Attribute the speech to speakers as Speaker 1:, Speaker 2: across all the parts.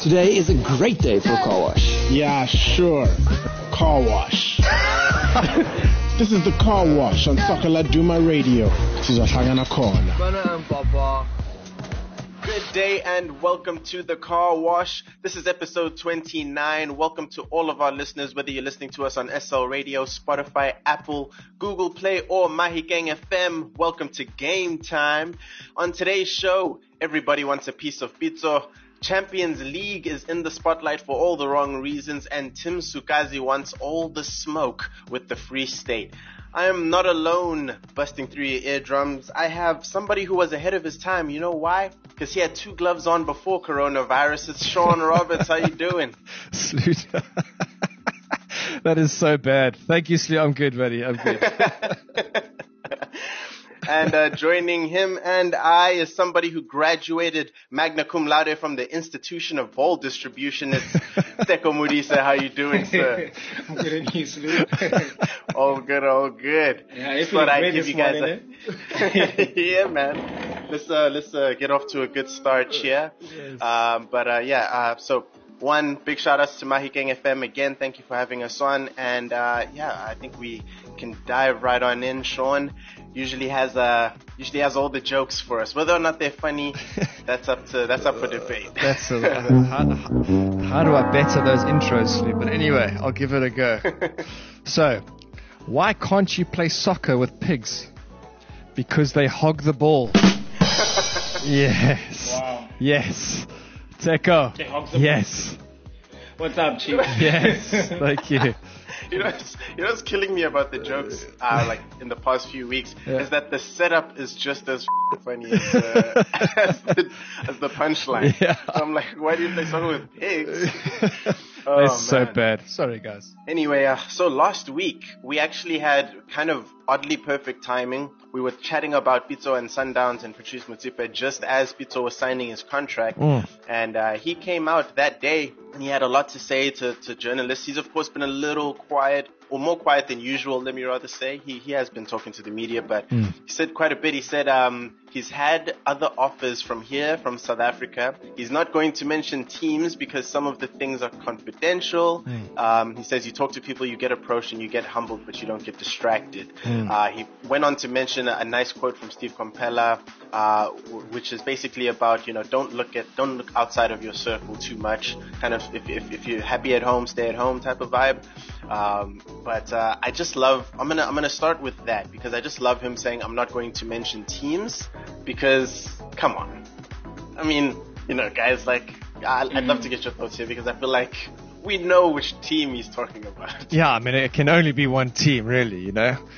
Speaker 1: Today is a great day for a car wash.
Speaker 2: Yeah, sure. Car wash. This is the car wash on Sakala Duma Radio. Sizohlangana khona.
Speaker 3: Good day and welcome to the Car Wash. This is episode 29. Welcome to all of our listeners, whether you're listening to us on SL Radio, Spotify, Apple, Google Play, or Mahikeng FM. Welcome to Game Time. On today's show, everybody wants a piece of pizza. Champions League is in the spotlight for all the wrong reasons, and Tim Sukazi wants all the smoke with the Free State. I am not alone busting through your eardrums. I have somebody who was ahead of his time. You know why? Because he had 2 gloves on before coronavirus. It's Sean Roberts. How you doing?
Speaker 4: Salute. That is so bad. Thank you, Slee. I'm good, buddy. I'm good.
Speaker 3: And joining him and I is somebody who graduated magna cum laude from the Institution of Ball Distribution. It's Teko Mudisa. How you doing, sir?
Speaker 5: I'm good, and you, Slee?
Speaker 3: All good, all good.
Speaker 5: Yeah, it's
Speaker 3: what I give
Speaker 5: this
Speaker 3: you guys.
Speaker 5: morning,
Speaker 3: Yeah, man. Let's get off to a good start here.
Speaker 4: Yes.
Speaker 3: So one big shout outs to Mahikeng FM again. Thank you for having us on. And I think we can dive right on in. Sean usually has all the jokes for us. Whether or not they're funny, that's up for debate.
Speaker 4: That's how do I better those intros, Slee? But anyway, I'll give it a go. So, why can't you play soccer with pigs? Because they hog the ball. Yes.
Speaker 5: Wow.
Speaker 4: Yes. Teko.
Speaker 5: They hog the
Speaker 4: Yes.
Speaker 5: What's up, Chief?
Speaker 4: Yes. Thank you.
Speaker 3: You know what's killing me about the jokes, like in the past few weeks, is that the setup is just as funny as the punchline.
Speaker 4: Yeah.
Speaker 3: So I'm like, why do you play soccer with pigs?
Speaker 4: It's so
Speaker 3: man.
Speaker 4: bad. Sorry, guys.
Speaker 3: Anyway, so last week we actually had kind of oddly perfect timing. We were chatting about Pitso and Sundowns and Patrice Motsepe just as Pitso was signing his contract. And he came out that day and he had a lot to say to journalists. He's of course been a little quiet, or more quiet than usual, let me rather say. He has been talking to the media, but he said quite a bit. He said he's had other offers from South Africa. He's not going to mention teams because some of the things are confidential. He says you talk to people, you get approached and you get humbled, but you don't get distracted. He went on to mention a nice quote from Steve Compella, which is basically about, don't look outside of your circle too much. Kind of, if you're happy at home, stay at home type of vibe. But I just love, I'm gonna start with that because I just love him saying I'm not going to mention teams because, come on. I mean, guys, like, I'd love to get your thoughts here because I feel like we know which team he's talking about.
Speaker 4: Yeah, I mean, it can only be one team, really,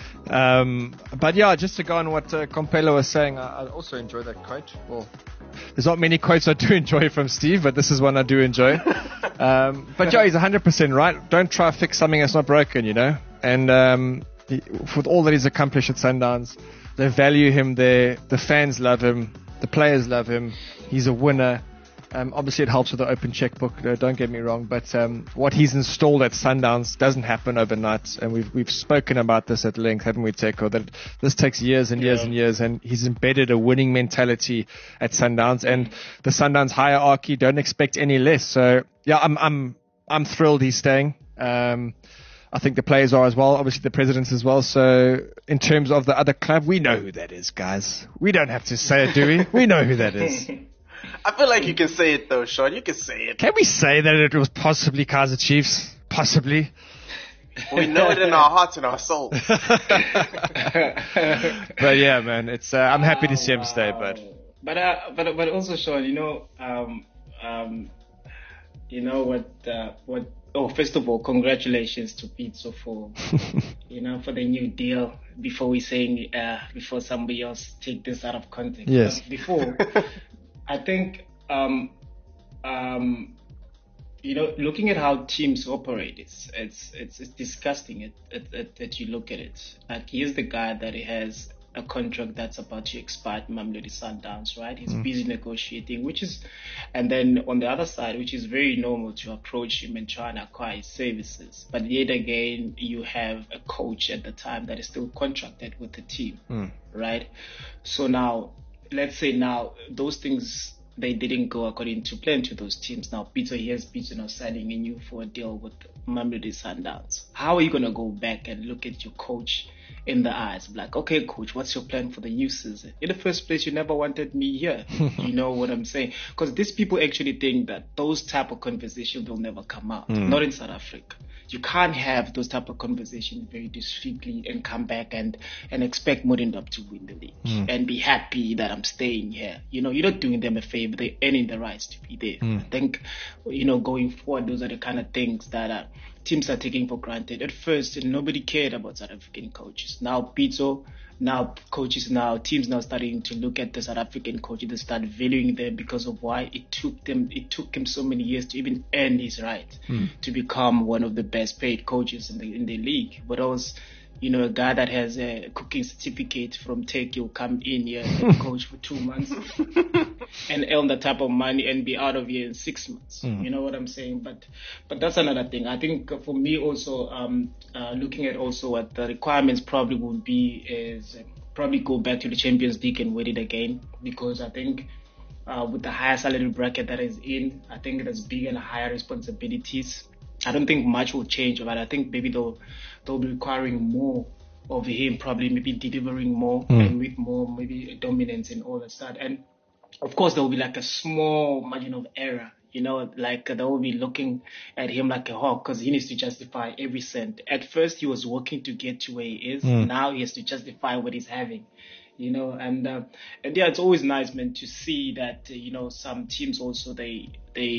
Speaker 4: But yeah, just to go on what Compella was saying, I also enjoy that quote. Well, there's not many quotes I do enjoy from Steve, but this is one I do enjoy. But yeah, he's 100% right. Don't try to fix something that's not broken, And with all that he's accomplished at Sundowns, they value him there. The fans love him. The players love him. He's a winner. Obviously, it helps with the open checkbook. Don't get me wrong, but what he's installed at Sundowns doesn't happen overnight, and we've spoken about this at length, haven't we, Teko? That this takes years and years and years, and he's embedded a winning mentality at Sundowns, and the Sundowns hierarchy don't expect any less. So yeah, I'm thrilled he's staying. I think the players are as well, obviously the presidents as well. So in terms of the other club, we know who that is, guys. We don't have to say it, do we? We know who that is.
Speaker 3: I feel like you can say it though, Sean. You can say it.
Speaker 4: Can we say that it was possibly Kaizer Chiefs? Possibly.
Speaker 3: We know it in our hearts and our souls.
Speaker 4: But yeah, man, it's I'm happy to see him stay.
Speaker 5: But also, Sean, first of all, congratulations to Pitso for for the new deal. Before we say before somebody else take this out of context.
Speaker 4: Yes.
Speaker 5: Before, I think looking at how teams operate, it's disgusting. That you look at it. Like, here's the guy that he has a contract that's about to expire at Mamelodi Sundowns, right? He's busy negotiating, and then on the other side, which is very normal to approach him and try and acquire his services. But yet again, you have a coach at the time that is still contracted with the team, right? So now, let's say now those things they didn't go according to plan to those teams. Now, here's Pitso now signing a new 4 deal with Mamelodi Sundowns. How are you going to go back and look at your coach in the eyes? Like, okay, coach, what's your plan for the new season? In the first place, you never wanted me here. You know what I'm saying? Because these people actually think that those type of conversations will never come out. Not in South Africa. You can't have those type of conversations very discreetly and come back and expect Modendop to win the league and be happy that I'm staying here. You know, you're not doing them a favor. They're earning the rights to be there. I think, you know, going forward, those are the kind of things that teams are taking for granted. At first, nobody cared about South African coaches. Now, Pitso, teams now starting to look at the South African coaches. They start valuing them because of why it took him so many years to even earn his right to become one of the best paid coaches in the league. But I was, you know, a guy that has a cooking certificate from Turkey will come in here and coach for 2 months and earn that type of money and be out of here in 6 months. You know what I'm saying? But that's another thing. I think for me also, looking at also what the requirements probably would be is probably go back to the Champions League and win it again, because I think with the higher salary bracket that is in, I think there's bigger and higher responsibilities. I don't think much will change, but I think maybe they'll be requiring more of him, probably maybe delivering more and with more maybe dominance and all that stuff. And of course, there will be like a small margin of error, you know, like they will be looking at him like a hawk because he needs to justify every cent. At first, he was working to get to where he is. Now he has to justify what he's having. You know, and yeah, it's always nice, man, to see that you know, some teams also they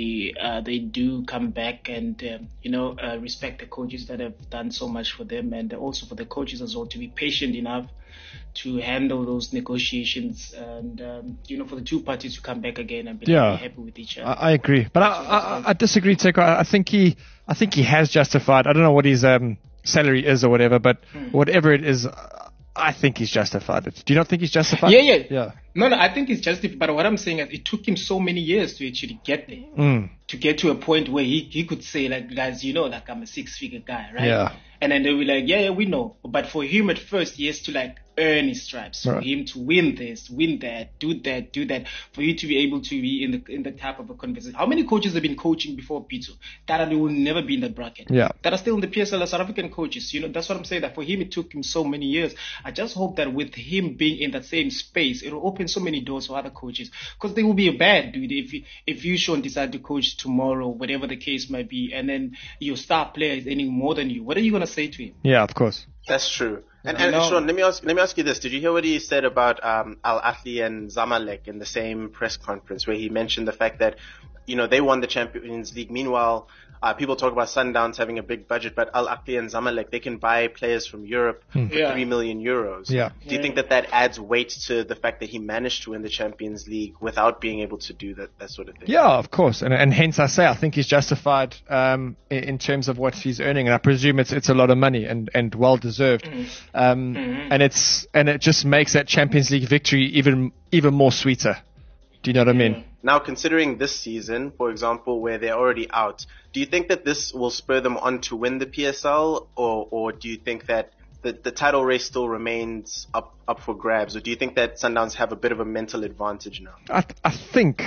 Speaker 5: do come back and respect the coaches that have done so much for them, and also for the coaches as well to be patient enough to handle those negotiations, and for the two parties to come back again and be happy with each other.
Speaker 4: I agree, but I disagree, Teko. I think he has justified. I don't know what his salary is or whatever, but whatever it is, I think he's justified it. Do you not think he's justified?
Speaker 5: Yeah. No, I think he's justified. But what I'm saying is it took him so many years to actually get there. To get to a point where he could say, like, guys, you know, like, I'm a 6-figure guy, right? Yeah. And then they'll be like, yeah, we know. But for him at first, he has to, like, earn his stripes. Right. For him to win this, win that, do that. For you to be able to be in the type of a conversation. How many coaches have been coaching before Pitso that will never be in that bracket?
Speaker 4: Yeah.
Speaker 5: That are still in the PSL as South African coaches. You know, that's what I'm saying. That for him, it took him so many years. I just hope that with him being in that same space, it will open so many doors for other coaches. Because they will be a bad dude if you, Sean, decide to coach tomorrow, whatever the case might be, and then your star player is earning more than you. What are you going to say to him?
Speaker 4: Yeah, of course.
Speaker 3: That's true. And Sean, let me ask you this. Did you hear what he said about Al Ahly and Zamalek in the same press conference, where he mentioned the fact that, you know, they won the Champions League. Meanwhile, people talk about Sundowns having a big budget, but Al Ahly and Zamalek, they can buy players from Europe for 3 million euros.
Speaker 4: Yeah.
Speaker 3: Do you think that adds weight to the fact that he managed to win the Champions League without being able to do that sort of thing?
Speaker 4: Yeah, of course. And hence I think he's justified in terms of what he's earning. And I presume it's a lot of money and well deserved. And it just makes that Champions League victory even more sweeter. Do you know what I mean?
Speaker 3: Now, considering this season, for example, where they're already out, do you think that this will spur them on to win the PSL, or do you think that the title race still remains up for grabs, or do you think that Sundowns have a bit of a mental advantage now?
Speaker 4: I think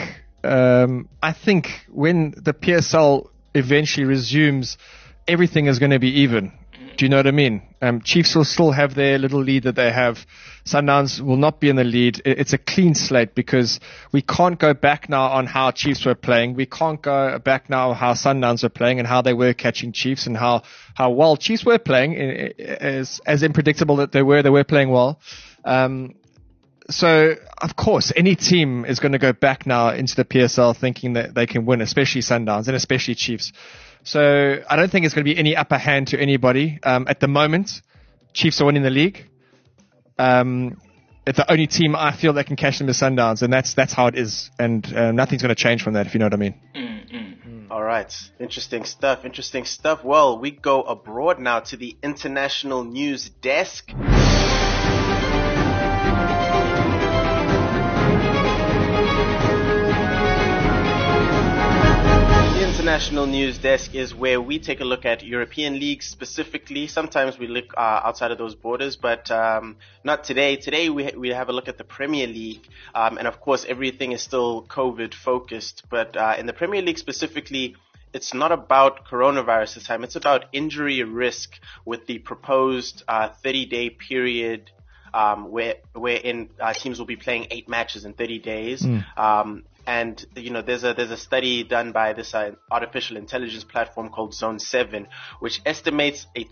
Speaker 4: when the PSL eventually resumes, everything is going to be even. Do you know what I mean? Chiefs will still have their little lead that they have. Sundowns will not be in the lead. It's a clean slate because we can't go back now on how Chiefs were playing. We can't go back now on how Sundowns were playing and how they were catching Chiefs and how well Chiefs were playing. As unpredictable that they were playing well. So, of course, any team is going to go back now into the PSL thinking that they can win, especially Sundowns and especially Chiefs. So I don't think it's going to be any upper hand to anybody. At the moment, Chiefs are winning the league. It's the only team I feel that can catch them is Sundowns, and that's how it is. And nothing's going to change from that, if you know what I mean.
Speaker 3: All right. Interesting stuff. Well, we go abroad now to the international news desk. International News Desk is where we take a look at European leagues specifically. Sometimes we look outside of those borders, but not today. Today we have a look at the Premier League, and of course everything is still COVID focused. But in the Premier League specifically, it's not about coronavirus this time. It's about injury risk with the proposed 30-day period wherein teams will be playing 8 matches in 30 days. And there's a study done by this artificial intelligence platform called Zone 7, which estimates a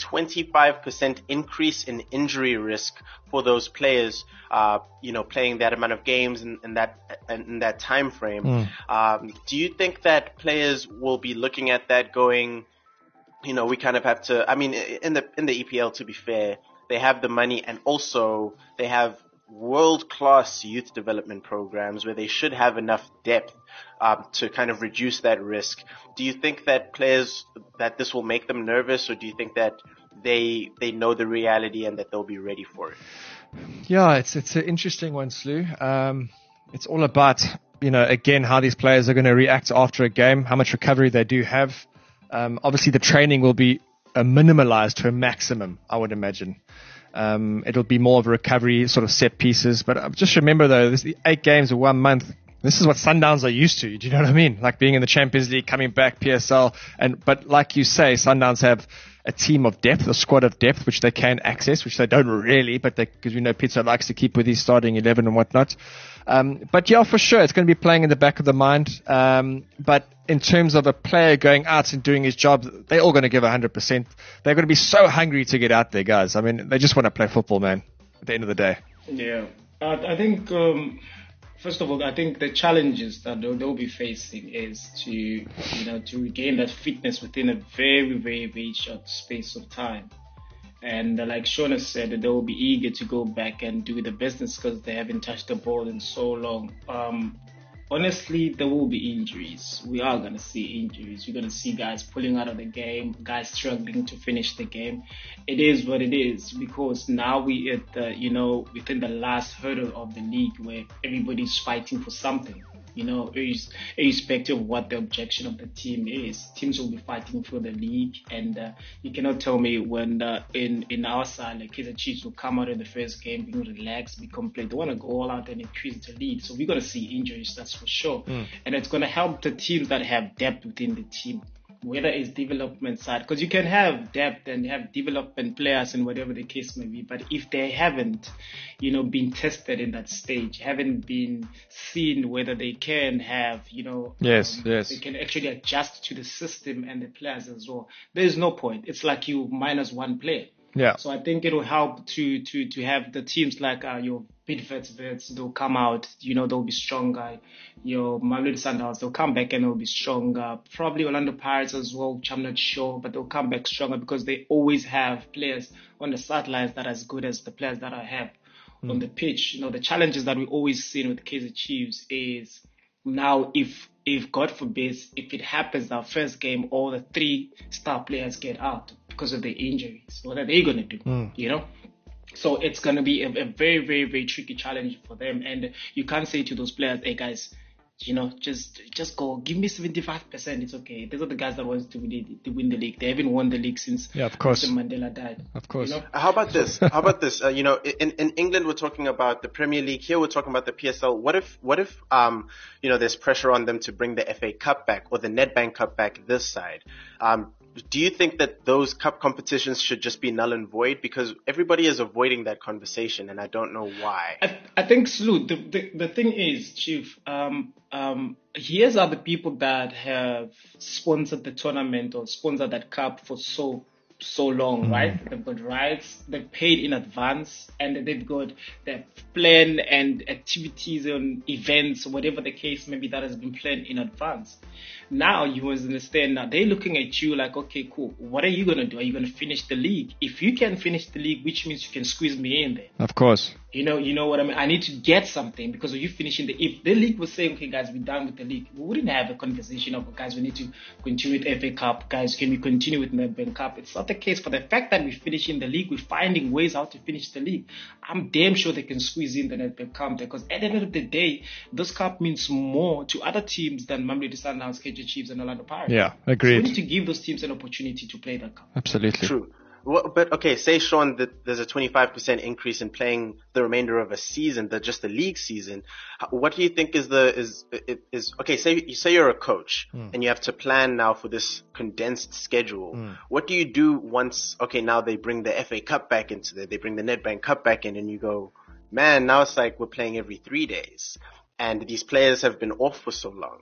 Speaker 3: 25% increase in injury risk for those players, playing that amount of games in that time frame. Do you think that players will be looking at that going, we kind of have to? I mean, in the EPL, to be fair, they have the money, and also they have world-class youth development programs where they should have enough depth to kind of reduce that risk. Do you think that that this will make them nervous, or do you think that they know the reality and that they'll be ready for it?
Speaker 4: Yeah, it's an interesting one, Slew. It's all about, again, how these players are going to react after a game, how much recovery they do have. Obviously, the training will be minimalized to a maximum, I would imagine. It'll be more of a recovery sort of set pieces. But just remember, though, this is the 8 games in 1 month. This is what Sundowns are used to. Do you know what I mean? Like being in the Champions League, coming back, PSL. But like you say, Sundowns have a team of depth, a squad of depth, which they can access, which they don't really, but because Pizzo likes to keep with his starting 11 and whatnot. But yeah, for sure, it's going to be playing in the back of the mind. But in terms of a player going out and doing his job, they're all going to give 100%. They're going to be so hungry to get out there, guys. I mean, they just want to play football, man, at the end of the day.
Speaker 5: Yeah. I think, first of all, I think the challenges that they'll be facing is to regain that fitness within a very, very, very short space of time. And like Sean has said, they will be eager to go back and do the business because they haven't touched the ball in so long. Honestly, there will be injuries. We are going to see injuries. We're going to see guys pulling out of the game, guys struggling to finish the game. It is what it is, because now we at the, within the last hurdle of the league where everybody's fighting for something. Irrespective of what the objection of the team is, teams will be fighting for the league, and you cannot tell me when in our side, like Kaizer Chiefs will come out in the first game being relaxed, be complete. They want to go all out and increase the lead. So we're going to see injuries, that's for sure. And it's going to help the teams that have depth within the team, whether it's development side, because you can have depth and have development players and whatever the case may be, but if they haven't, been tested in that stage, haven't been seen whether they can have, they can actually adjust to the system and the players as well, there's no point. It's like you minus 1 player.
Speaker 4: Yeah.
Speaker 5: So I think it will help to have the teams like your Bidvets, they'll come out, they'll be stronger. Your Mamelodi Sundowns, they'll come back and they'll be stronger. Probably Orlando Pirates as well, which I'm not sure, but they'll come back stronger because they always have players on the sidelines that are as good as the players that I have on the pitch. The challenges that we always seen with Kaizer Chiefs is now if God forbid, if it happens our first game, all the 3 star players get out because of their injuries, what are they going to do? So it's going to be a very, very, very tricky challenge for them. And you can't say to those players, hey guys, just go, give me 75%. It's okay. These are the guys that want to win the league. They haven't won the league since Mr. Mandela died.
Speaker 4: Of course.
Speaker 3: How about this? In England, we're talking about the Premier League. Here, we're talking about the PSL. What if there's pressure on them to bring the FA Cup back or the Nedbank Cup back this side? Do you think that those cup competitions should just be null and void? Because everybody is avoiding that conversation, and I don't know why.
Speaker 5: I think, Slew, the thing is, Chief, here's are the people that have sponsored the tournament or sponsored that cup for so long, right? They've got rights, they've paid in advance, and they've got their plan and activities and events, whatever the case may be, that has been planned in advance. Now you must understand, now they're looking at you like, okay, cool, what are you going to do? Are you going to finish the league? If you can finish the league, which means you can squeeze me in there.
Speaker 4: Of course.
Speaker 5: You know what I mean? I need to get something because if the league was saying, okay, guys, we're done with the league, we wouldn't have a conversation of, guys, we need to continue with FA Cup. Guys, can we continue with Nedbank Cup? It's not the case. For the fact that we're finishing the league, we're finding ways how to finish the league. I'm damn sure they can squeeze in the Nedbank Cup because at the end of the day, this cup means more to other teams than Mamelodi Sundowns, Kaizer Chiefs, and Orlando Pirates.
Speaker 4: Yeah, agreed.
Speaker 5: So we need to give those teams an opportunity to play that cup.
Speaker 4: Absolutely.
Speaker 3: True. Well, but okay, say, Sean, that there's a 25% increase in playing the remainder of a season, just the league season. What do you think is okay, say you're a coach and you have to plan now for this condensed schedule. What do you do once, okay, now they bring the FA Cup back into they bring the Nedbank Cup back in, and you go, man, now it's like we're playing every 3 days. And these players have been off for so long.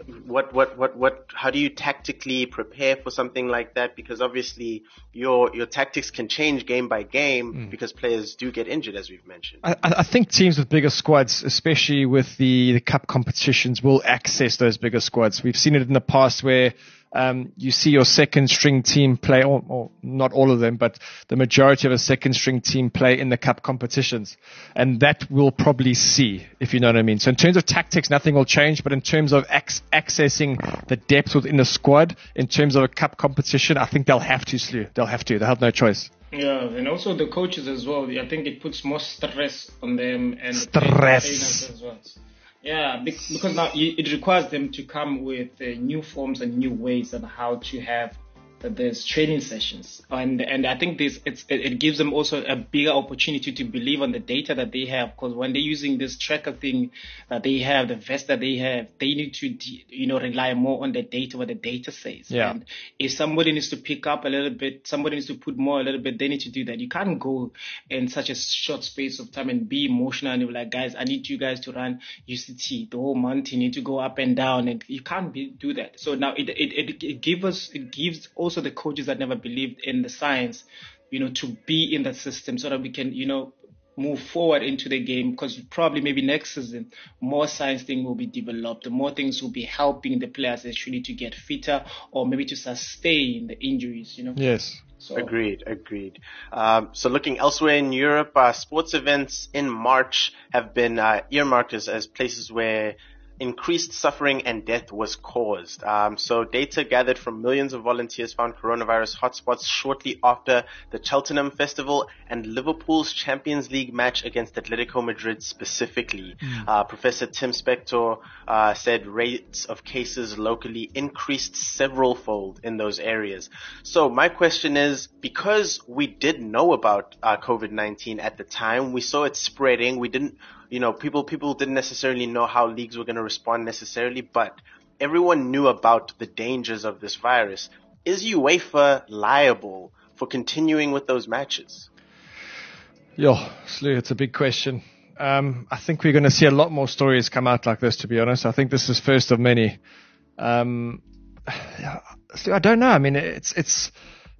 Speaker 3: How do you tactically prepare for something like that? Because obviously your tactics can change game by game because players do get injured, as we've mentioned.
Speaker 4: I think teams with bigger squads, especially with the cup competitions, will access those bigger squads. We've seen it in the past where you see your second string team play, or not all of them, but the majority of a second string team play in the cup competitions. And that we'll probably see, if you know what I mean. So in terms of tactics, nothing will change, but in terms of accessing the depth within the squad, in terms of a cup competition, I think they'll have to, Slew. They'll have no choice.
Speaker 5: Yeah, and also the coaches as well. I think it puts more stress on them and
Speaker 4: stress
Speaker 5: the trainers as well. Yeah, because now it requires them to come with new forms and new ways on how to have these training sessions, and I think it gives them also a bigger opportunity to believe on the data that they have, because when they're using this tracker thing that they have, the vest that they have, they need to rely more on the data, what the data says.
Speaker 4: Yeah.
Speaker 5: And if somebody needs to pick up a little bit, somebody needs to put more a little bit, they need to do that. You can't go in such a short space of time and be emotional and be like, guys, I need you guys to run UCT the whole month. You need to go up and down, and you can't do that. So now it gives also the coaches that never believed in the science, to be in that system so that we can, move forward into the game, because probably maybe next season more science thing will be developed, more things will be helping the players actually to get fitter or maybe to sustain the injuries,
Speaker 4: Yes.
Speaker 5: So.
Speaker 3: Agreed. So looking elsewhere in Europe, sports events in March have been earmarked as places where increased suffering and death was caused. So data gathered from millions of volunteers found coronavirus hotspots shortly after the Cheltenham Festival and Liverpool's Champions League match against Atletico Madrid specifically. Professor Tim Spector said rates of cases locally increased several-fold in those areas. So my question is, because we did know about COVID-19 at the time, we saw it spreading, we didn't, people didn't necessarily know how leagues were going to respond necessarily, but everyone knew about the dangers of this virus. Is UEFA liable for continuing with those matches?
Speaker 4: Slew, it's a big question. I think we're going to see a lot more stories come out like this, to be honest. I think this is first of many. Slew, I don't know. I mean, it's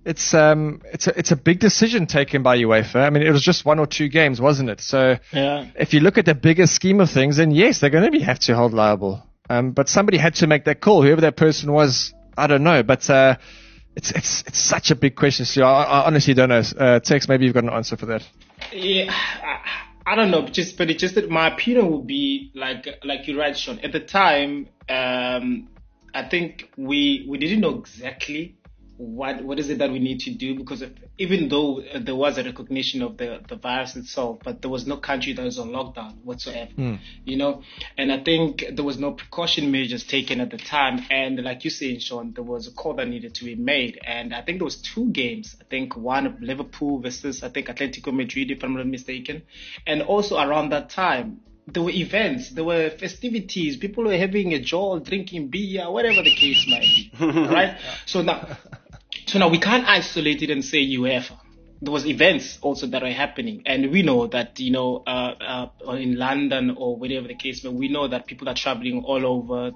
Speaker 4: a big decision taken by UEFA. I mean, it was just 1 or 2 games, wasn't it? So if you look at the bigger scheme of things, then yes, they're going to have to hold liable. But somebody had to make that call. Whoever that person was, I don't know. But it's such a big question. So I honestly don't know. Tex, maybe you've got an answer for that.
Speaker 5: Yeah, I don't know. But it's just that my opinion would be like you're right, Sean. At the time, I think we didn't know exactly what is it that we need to do, because even though there was a recognition of the virus itself, but there was no country that was on lockdown whatsoever, and I think there was no precaution measures taken at the time. And like you say, Sean, there was a call that needed to be made. And I think there was 2 games. I think one of Liverpool versus, I think, Atletico Madrid, if I'm not mistaken. And also around that time, there were events, there were festivities, people were having a jolt, drinking beer, whatever the case might be, right? So now we can't isolate it and say UEFA. There was events also that are happening, and we know that in London or whatever the case, but we know that people are traveling all over,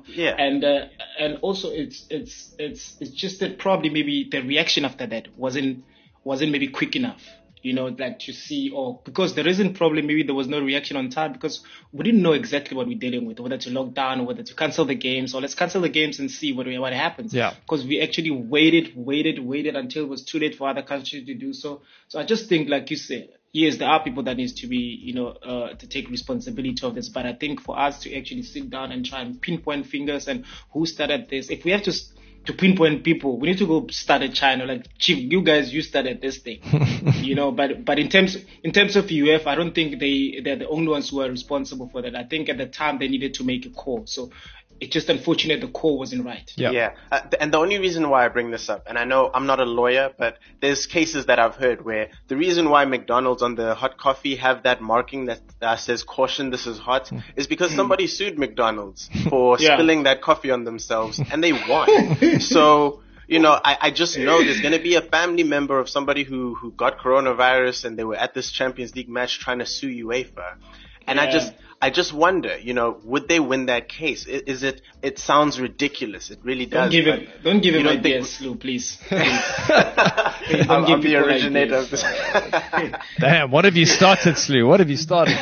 Speaker 5: and also it's just that probably maybe the reaction after that wasn't maybe quick enough. To see, or because the reason probably maybe there was no reaction on time, because we didn't know exactly what we're dealing with, whether to lock down or whether to cancel the games, or let's cancel the games and see what happens.
Speaker 4: Yeah.
Speaker 5: Because we actually waited until it was too late for other countries to do so. So I just think, like you said, yes, there are people that needs to be, to take responsibility of this. But I think for us to actually sit down and try and pinpoint fingers and who started this, if we have to pinpoint people, we need to go start at China. Like, Chief, you guys, you started this thing, But in terms of UEFA, I don't think they're the only ones who are responsible for that. I think at the time they needed to make a call. So it's just unfortunate the call wasn't right.
Speaker 3: Yeah. And the only reason why I bring this up, and I know I'm not a lawyer, but there's cases that I've heard where the reason why McDonald's on the hot coffee have that marking that says caution, this is hot, is because somebody sued McDonald's for spilling that coffee on themselves, and they won. So, I just know there's going to be a family member of somebody who got coronavirus and they were at this Champions League match trying to sue UEFA. And I just wonder, would they win that case? It sounds ridiculous. It really does.
Speaker 5: Don't give him ideas, Lou, please.
Speaker 3: I'm the originator of this.
Speaker 4: Damn, what have you started, Slew? What have you started?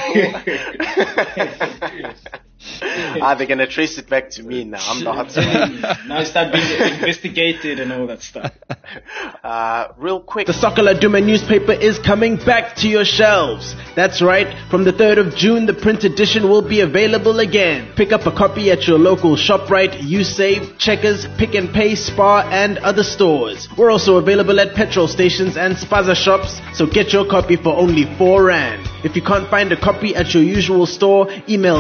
Speaker 3: They're going to trace it back to me now. I'm the hot spot.
Speaker 5: Now start being investigated and all that stuff.
Speaker 3: Real quick.
Speaker 2: The Soccer Laduma newspaper is coming back to your shelves. That's right. From the 3rd of June, the print edition will be available again. Pick up a copy at your local ShopRite, USave, Checkers, Pick and Pay, Spar, and other stores. We're also available at petrol stations and spaza shops, so get your copy for only 4 Rand. If you can't find a copy at your usual store, email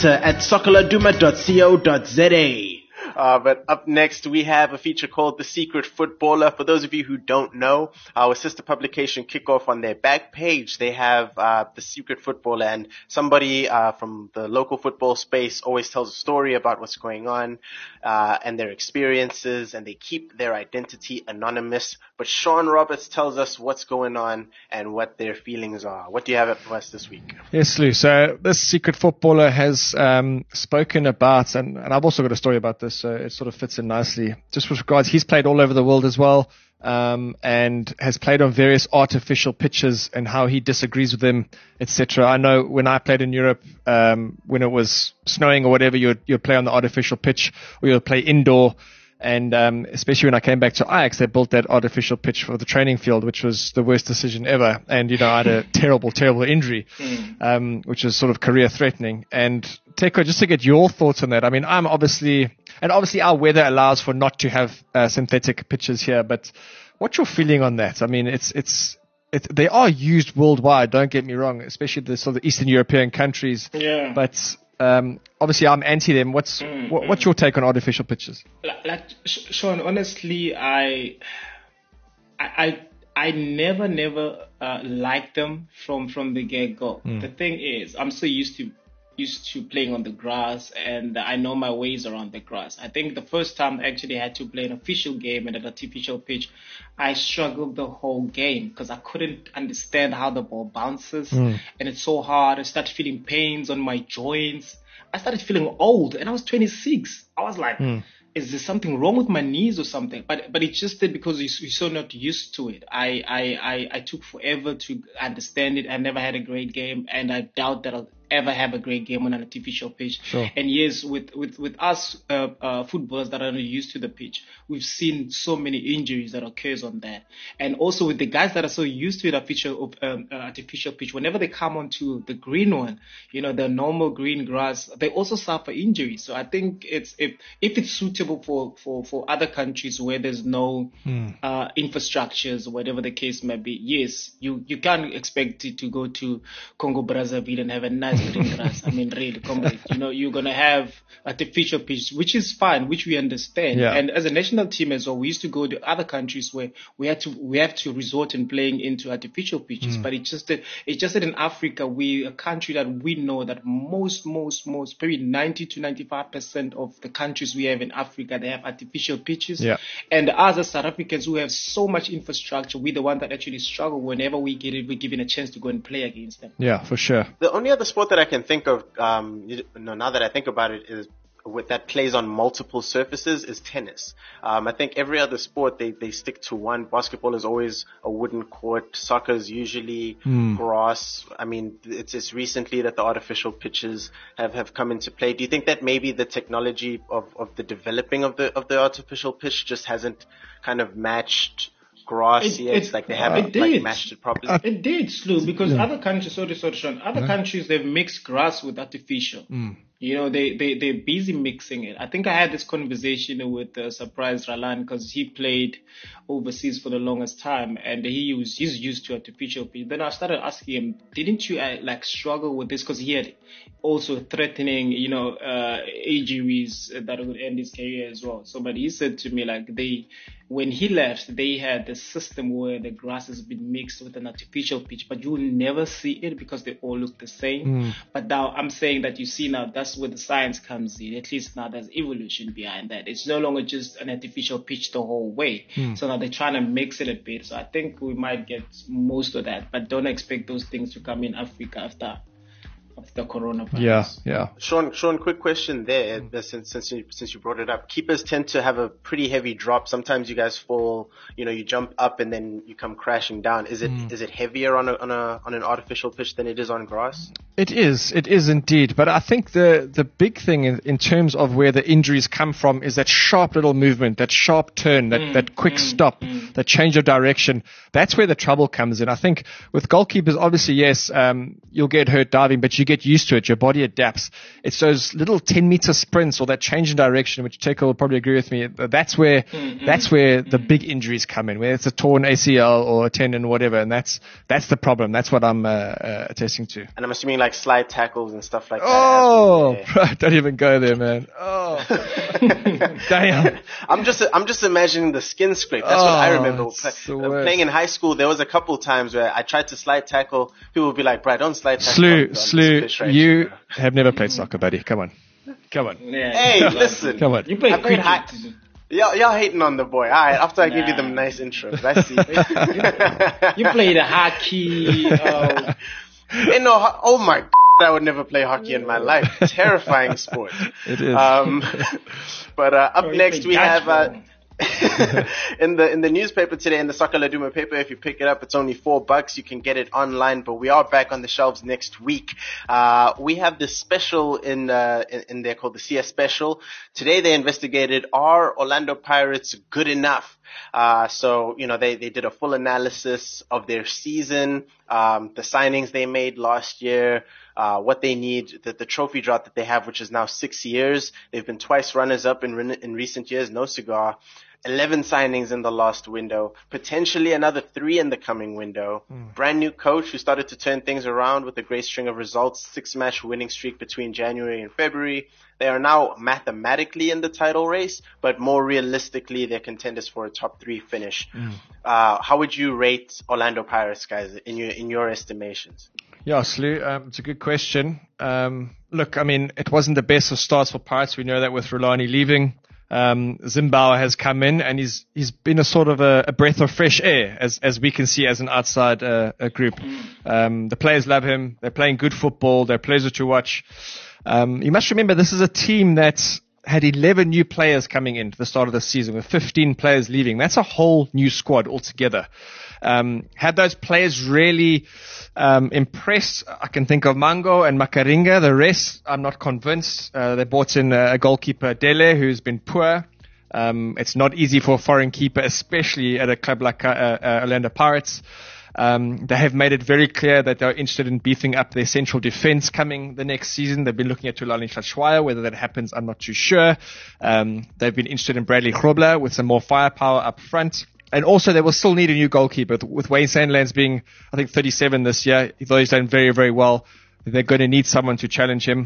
Speaker 2: editor@soccerladuma.co.za.
Speaker 3: But up next, we have a feature called The Secret Footballer. For those of you who don't know, our sister publication Kickoff, on their back page, they have The Secret Footballer, and somebody from the local football space always tells a story about what's going on and their experiences, and they keep their identity anonymous. But Sean Roberts tells us what's going on and what their feelings are. What do you have for us this week?
Speaker 4: Yes, Lou. So this Secret Footballer has spoken about, and I've also got a story about this, so it sort of fits in nicely. Just with regards, he's played all over the world as well, and has played on various artificial pitches and how he disagrees with them, etc. I know when I played in Europe, when it was snowing or whatever, you'd play on the artificial pitch, or you'd play indoor. And especially when I came back to Ajax, they built that artificial pitch for the training field, which was the worst decision ever. And, I had a terrible, terrible injury, which was sort of career threatening. And Teko, just to get your thoughts on that. I mean, obviously our weather allows for not to have synthetic pitches here, but what's your feeling on that? I mean, they are used worldwide, don't get me wrong, especially the sort of Eastern European countries.
Speaker 5: Yeah.
Speaker 4: But obviously I'm anti them. What's your take on artificial pitches?
Speaker 5: Like Sean, honestly, I never liked them from the get go. The thing is, I'm so used to playing on the grass, and I know my ways around the grass. I think the first time I actually had to play an official game at an artificial pitch, I struggled the whole game because I couldn't understand how the ball bounces, and it's so hard. I started feeling pains on my joints. I started feeling old, and I was 26. I was like, is there something wrong with my knees or something? But it's just that because you're so not used to it. I took forever to understand it. I never had a great game, and I doubt that I'll ever have a great game on an artificial pitch.
Speaker 4: Sure.
Speaker 5: And yes, with us footballers that are not used to the pitch, we've seen so many injuries that occurs on that. And also with the guys that are so used to the artificial pitch, whenever they come onto the green one, the normal green grass, they also suffer injuries. So I think if it's suitable for other countries where there's no infrastructures, whatever the case may be, yes, you can't expect it to go to Congo Brazzaville and have a nice green grass. I mean, really, you're going to have artificial pitch, which is fine, which we understand.
Speaker 4: Yeah.
Speaker 5: And as a national team as well, we used to go to other countries where we have to resort in playing into artificial pitches. But it's just that in Africa, we a country that we know that most, probably 90 to 95% of the countries we have in Africa, they have artificial pitches.
Speaker 4: Yeah.
Speaker 5: And us as South Africans who have so much infrastructure, we're the one that actually struggle whenever we're given a chance to go and play against them.
Speaker 4: Yeah, for sure.
Speaker 3: The only other sport that I can think of, now that I think about it, is that plays on multiple surfaces is tennis. I think every other sport, they stick to one. Basketball is always a wooden court. Soccer is usually grass. I mean, it's recently that the artificial pitches have come into play. Do you think that maybe the technology of the developing of the artificial pitch just hasn't kind of matched grass yet. Like they haven't like mashed it properly.
Speaker 5: It did, Slew, because other countries, Sean, other countries, they've mixed grass with artificial. You know, they're busy mixing it. I think I had this conversation with Surprise Ralan because he played overseas for the longest time and he's used to artificial pitch. Then I started asking him, didn't you like struggle with this? Because he had also threatening, injuries that would end his career as well. So, but he said to me, like when he left, they had the system where the grass has been mixed with an artificial pitch, but you will never see it because they all look the same. But now I'm saying that you see now that's where the science comes in. At least now there's evolution behind that. It's no longer just an artificial pitch the whole way. So now they're trying to mix it a bit. So I think we might get most of that, but don't expect those things to come in Africa after the coronavirus.
Speaker 4: Yeah.
Speaker 3: Sean, quick question there. Since you brought it up, keepers tend to have a pretty heavy drop. Sometimes you guys fall, you jump up and then you come crashing down. Is it heavier on an artificial pitch than it is on grass?
Speaker 4: It is indeed. But I think the big thing in terms of where the injuries come from is that sharp little movement, that sharp turn, that quick stop, that change of direction. That's where the trouble comes in. I think with goalkeepers, obviously, yes, you'll get hurt diving, but you get used to it. Your body adapts. It's those little 10-meter sprints or that change in direction, which Teko will probably agree with me. That's where the big injuries come in, where it's a torn ACL or a tendon or whatever, and that's the problem. That's what I'm attesting to.
Speaker 3: And I'm assuming like slide tackles and stuff like that.
Speaker 4: Oh, don't even go there, man. Oh, damn.
Speaker 3: I'm just imagining the skin scrape. That's what I remember playing in high school. There was a couple times where I tried to slide tackle. People would be like, "Bro, don't slide tackle."
Speaker 4: Slew, you have never played soccer, buddy. Come on.
Speaker 5: Yeah.
Speaker 3: Hey, listen.
Speaker 4: Come on.
Speaker 5: You played cricket.
Speaker 3: Y'all hating on the boy. All right, after I give you them nice intros, I see.
Speaker 5: You played hockey.
Speaker 3: Oh my! I would never play hockey in my life. Terrifying sport.
Speaker 4: It is.
Speaker 3: But up next we have. in the newspaper today, in the Soccer Laduma paper, if you pick it up, it's only $4. You can get it online, but we are back on the shelves next week. We have this special in there called the CS Special. Today they investigated, are Orlando Pirates good enough? So they did a full analysis of their season, the signings they made last year, what they need, the trophy drought that they have, which is now 6 years. They've been twice runners-up in recent years, no cigar. 11 signings in the last window, potentially another 3 in the coming window. Brand new coach who started to turn things around with a great string of results, 6-match winning streak between January and February. They are now mathematically in the title race, but more realistically, they're contenders for a top 3 finish. How would you rate Orlando Pirates, guys, in your estimations?
Speaker 4: Yeah, Slew, it's a good question. Look, I mean, it wasn't the best of starts for Pirates. We know that with Rulani leaving. Zimbabwe has come in and he's been a sort of a breath of fresh air as we can see as an outside group. The players love him. They're playing good football. They're a pleasure to watch. You must remember this is a team that had 11 new players coming in at the start of the season with 15 players leaving. That's a whole new squad altogether. Had those players really impressed? I can think of Mango and Makaringa. The rest, I'm not convinced. They brought in a goalkeeper, Dele, who's been poor. It's not easy for a foreign keeper, especially at a club like Orlando Pirates. They have made it very clear that they're interested in beefing up their central defense coming the next season. They've been looking at Tulani Hlashwaya. Whether that happens, I'm not too sure. They've been interested in Bradley Grobler with some more firepower up front. And also, they will still need a new goalkeeper. With Wayne Sandlands being, I think, 37 this year, though he's done very, very well, they're going to need someone to challenge him.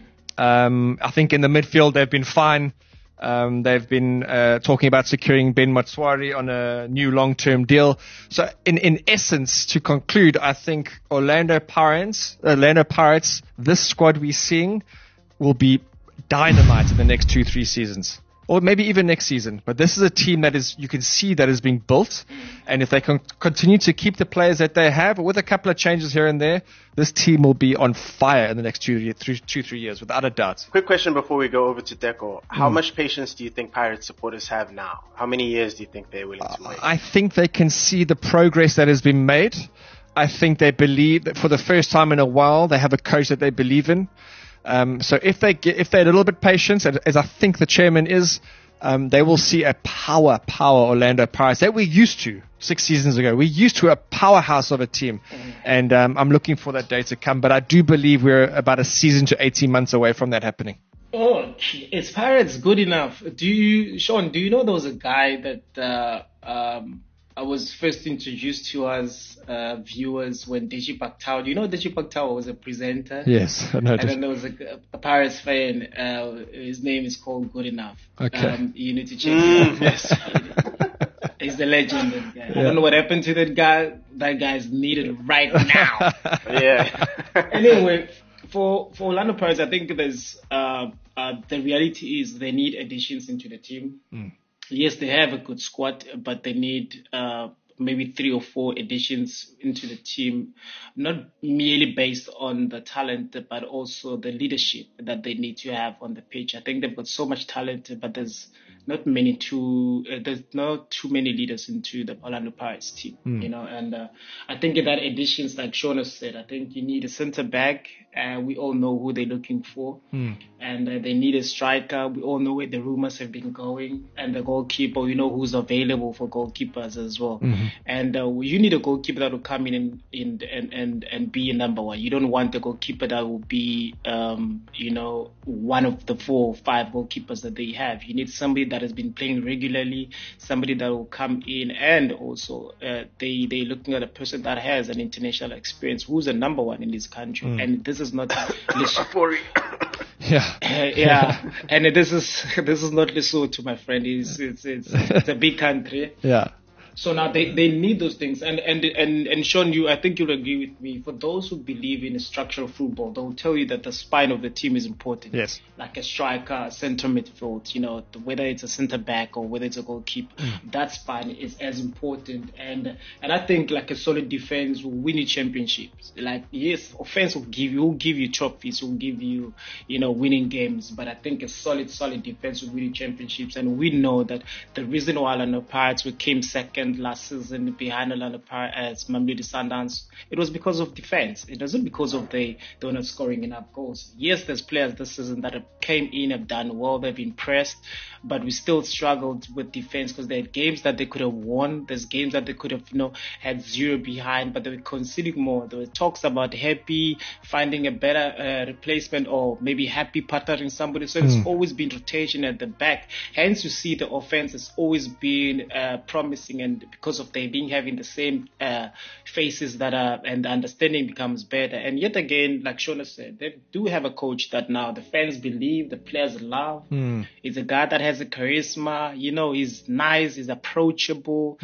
Speaker 4: I think in the midfield, they've been fine. They've been talking about securing Ben Matswari on a new long-term deal. So, in essence, to conclude, I think Orlando Pirates, this squad we're seeing will be dynamite in the next 2-3 seasons. Or maybe even next season. But this is a team you can see that is being built. And if they can continue to keep the players that they have, with a couple of changes here and there, this team will be on fire in the next 2-3 years, without a doubt.
Speaker 3: Quick question before we go over to Deco. How much patience do you think Pirates supporters have now? How many years do you think they're willing to wait?
Speaker 4: I think they can see the progress that has been made. I think they believe that for the first time in a while, they have a coach that they believe in. So if they're a little bit patient, as I think the chairman is, they will see a power Orlando Pirates that we're used to 6 seasons ago. We're used to a powerhouse of a team. And I'm looking for that day to come. But I do believe we're about a season to 18 months away from that happening.
Speaker 5: Oh, is Pirates good enough? Sean, do you know there was a guy that I was first introduced to as viewers when Deji Paktau. Do you know Deji Paktau was a presenter?
Speaker 4: Yes, I know.
Speaker 5: And then there was a Pirates fan. His name is called Good Enough.
Speaker 4: Okay.
Speaker 5: You need to check it out. Yes. He's the legend. That guy. Yeah. I don't know what happened to that guy. That guy's needed right now.
Speaker 3: Yeah.
Speaker 5: Anyway, for Orlando Pirates, I think there's the reality is they need additions into the team. Yes, they have a good squad, but they need maybe 3 or 4 additions into the team, not merely based on the talent, but also the leadership that they need to have on the pitch. I think they've got so much talent, but there's not too many leaders into the Orlando Pirates team, you know. And I think that additions, like Sean has said, I think you need a centre back. We all know who they're looking for, and they need a striker. We all know where the rumors have been going, and the goalkeeper. We know who's available for goalkeepers as well. And you need a goalkeeper that will come in and be a number one. You don't want a goalkeeper that will be, one of the 4 or 5 goalkeepers that they have. You need somebody that has been playing regularly, somebody that will come in, and also they're looking at a person that has an international experience, who's a number one in this country. And this is not yeah, and this is not Lesotho, my friend. It's a big country.
Speaker 4: Yeah.
Speaker 5: So now they need those things. And Sean, I think you'll agree with me. For those who believe in structural football, they'll tell you that the spine of the team is important.
Speaker 4: Yes.
Speaker 5: Like a striker, a center midfield, whether it's a center back or whether it's a goalkeeper, that spine is as important. And I think like a solid defense will win you championships. Like, yes, offense will give you trophies, will give you, winning games. But I think a solid defense will win you championships. And we know that the reason why Orlando Pirates came second last season behind Orlando Pirates, Mamelodi Sundowns, it was because of defense. It wasn't because of they were not scoring enough goals. Yes, there's players this season that have came in, have done well, they've been pressed, but we still struggled with defense because they had games that they could have won. There's games that they could have, had 0 behind, but they were conceding more. There were talks about Happy finding a better replacement, or maybe Happy partnering somebody. So it's always been rotation at the back. Hence, you see the offense has always been promising, and because of they being having the same faces that are, and the understanding becomes better. And yet again, like Shona said, they do have a coach that now the fans believe, the players love. He's a guy that has a charisma, he's nice, he's approachable.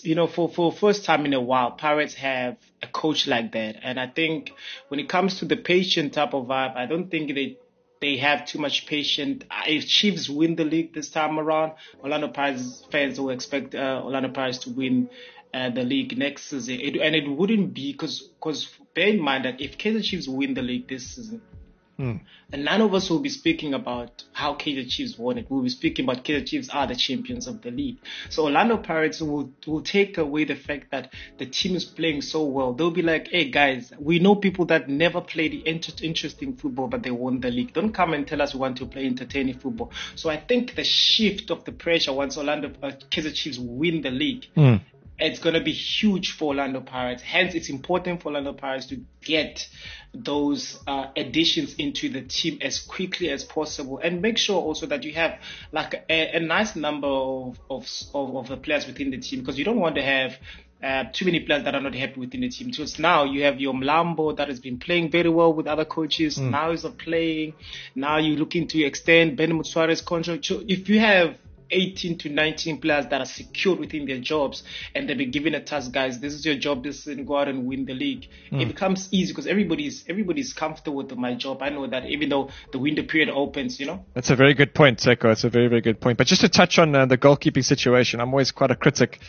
Speaker 5: For first time in a while, Pirates have a coach like that. And I think when it comes to the patient type of vibe, I don't think they have too much patience. If Chiefs win the league this time around, Orlando Pirates fans will expect Orlando Pirates to win the league next season. It wouldn't be because bear in mind that if Kaizer Chiefs win the league this season, and none of us will be speaking about how Kaizer Chiefs won it. We'll be speaking about Kaizer Chiefs are the champions of the league. So Orlando Pirates will take away the fact that the team is playing so well. They'll be like, hey guys, we know people that never played interesting football, but they won the league. Don't come and tell us we want to play entertaining football. So I think the shift of the pressure once Kaizer Chiefs win the league, it's going to be huge for Orlando Pirates. Hence, it's important for Orlando Pirates to get those additions into the team as quickly as possible, and make sure also that you have like a nice number of the players within the team, because you don't want to have too many players that are not happy within the team. Because now you have your Mlambo that has been playing very well with other coaches. Now he's not playing. Now you're looking to extend Ben Mutsuare's contract. So if you have 18 to 19 players that are secured within their jobs, and they've been given a task, guys, this is your job, this is go out and win the league. It becomes easy because everybody's comfortable with my job. I know that even though the window period opens,
Speaker 4: That's a very good point, Seko. It's a very, very good point. But just to touch on the goalkeeping situation, I'm always quite a critic.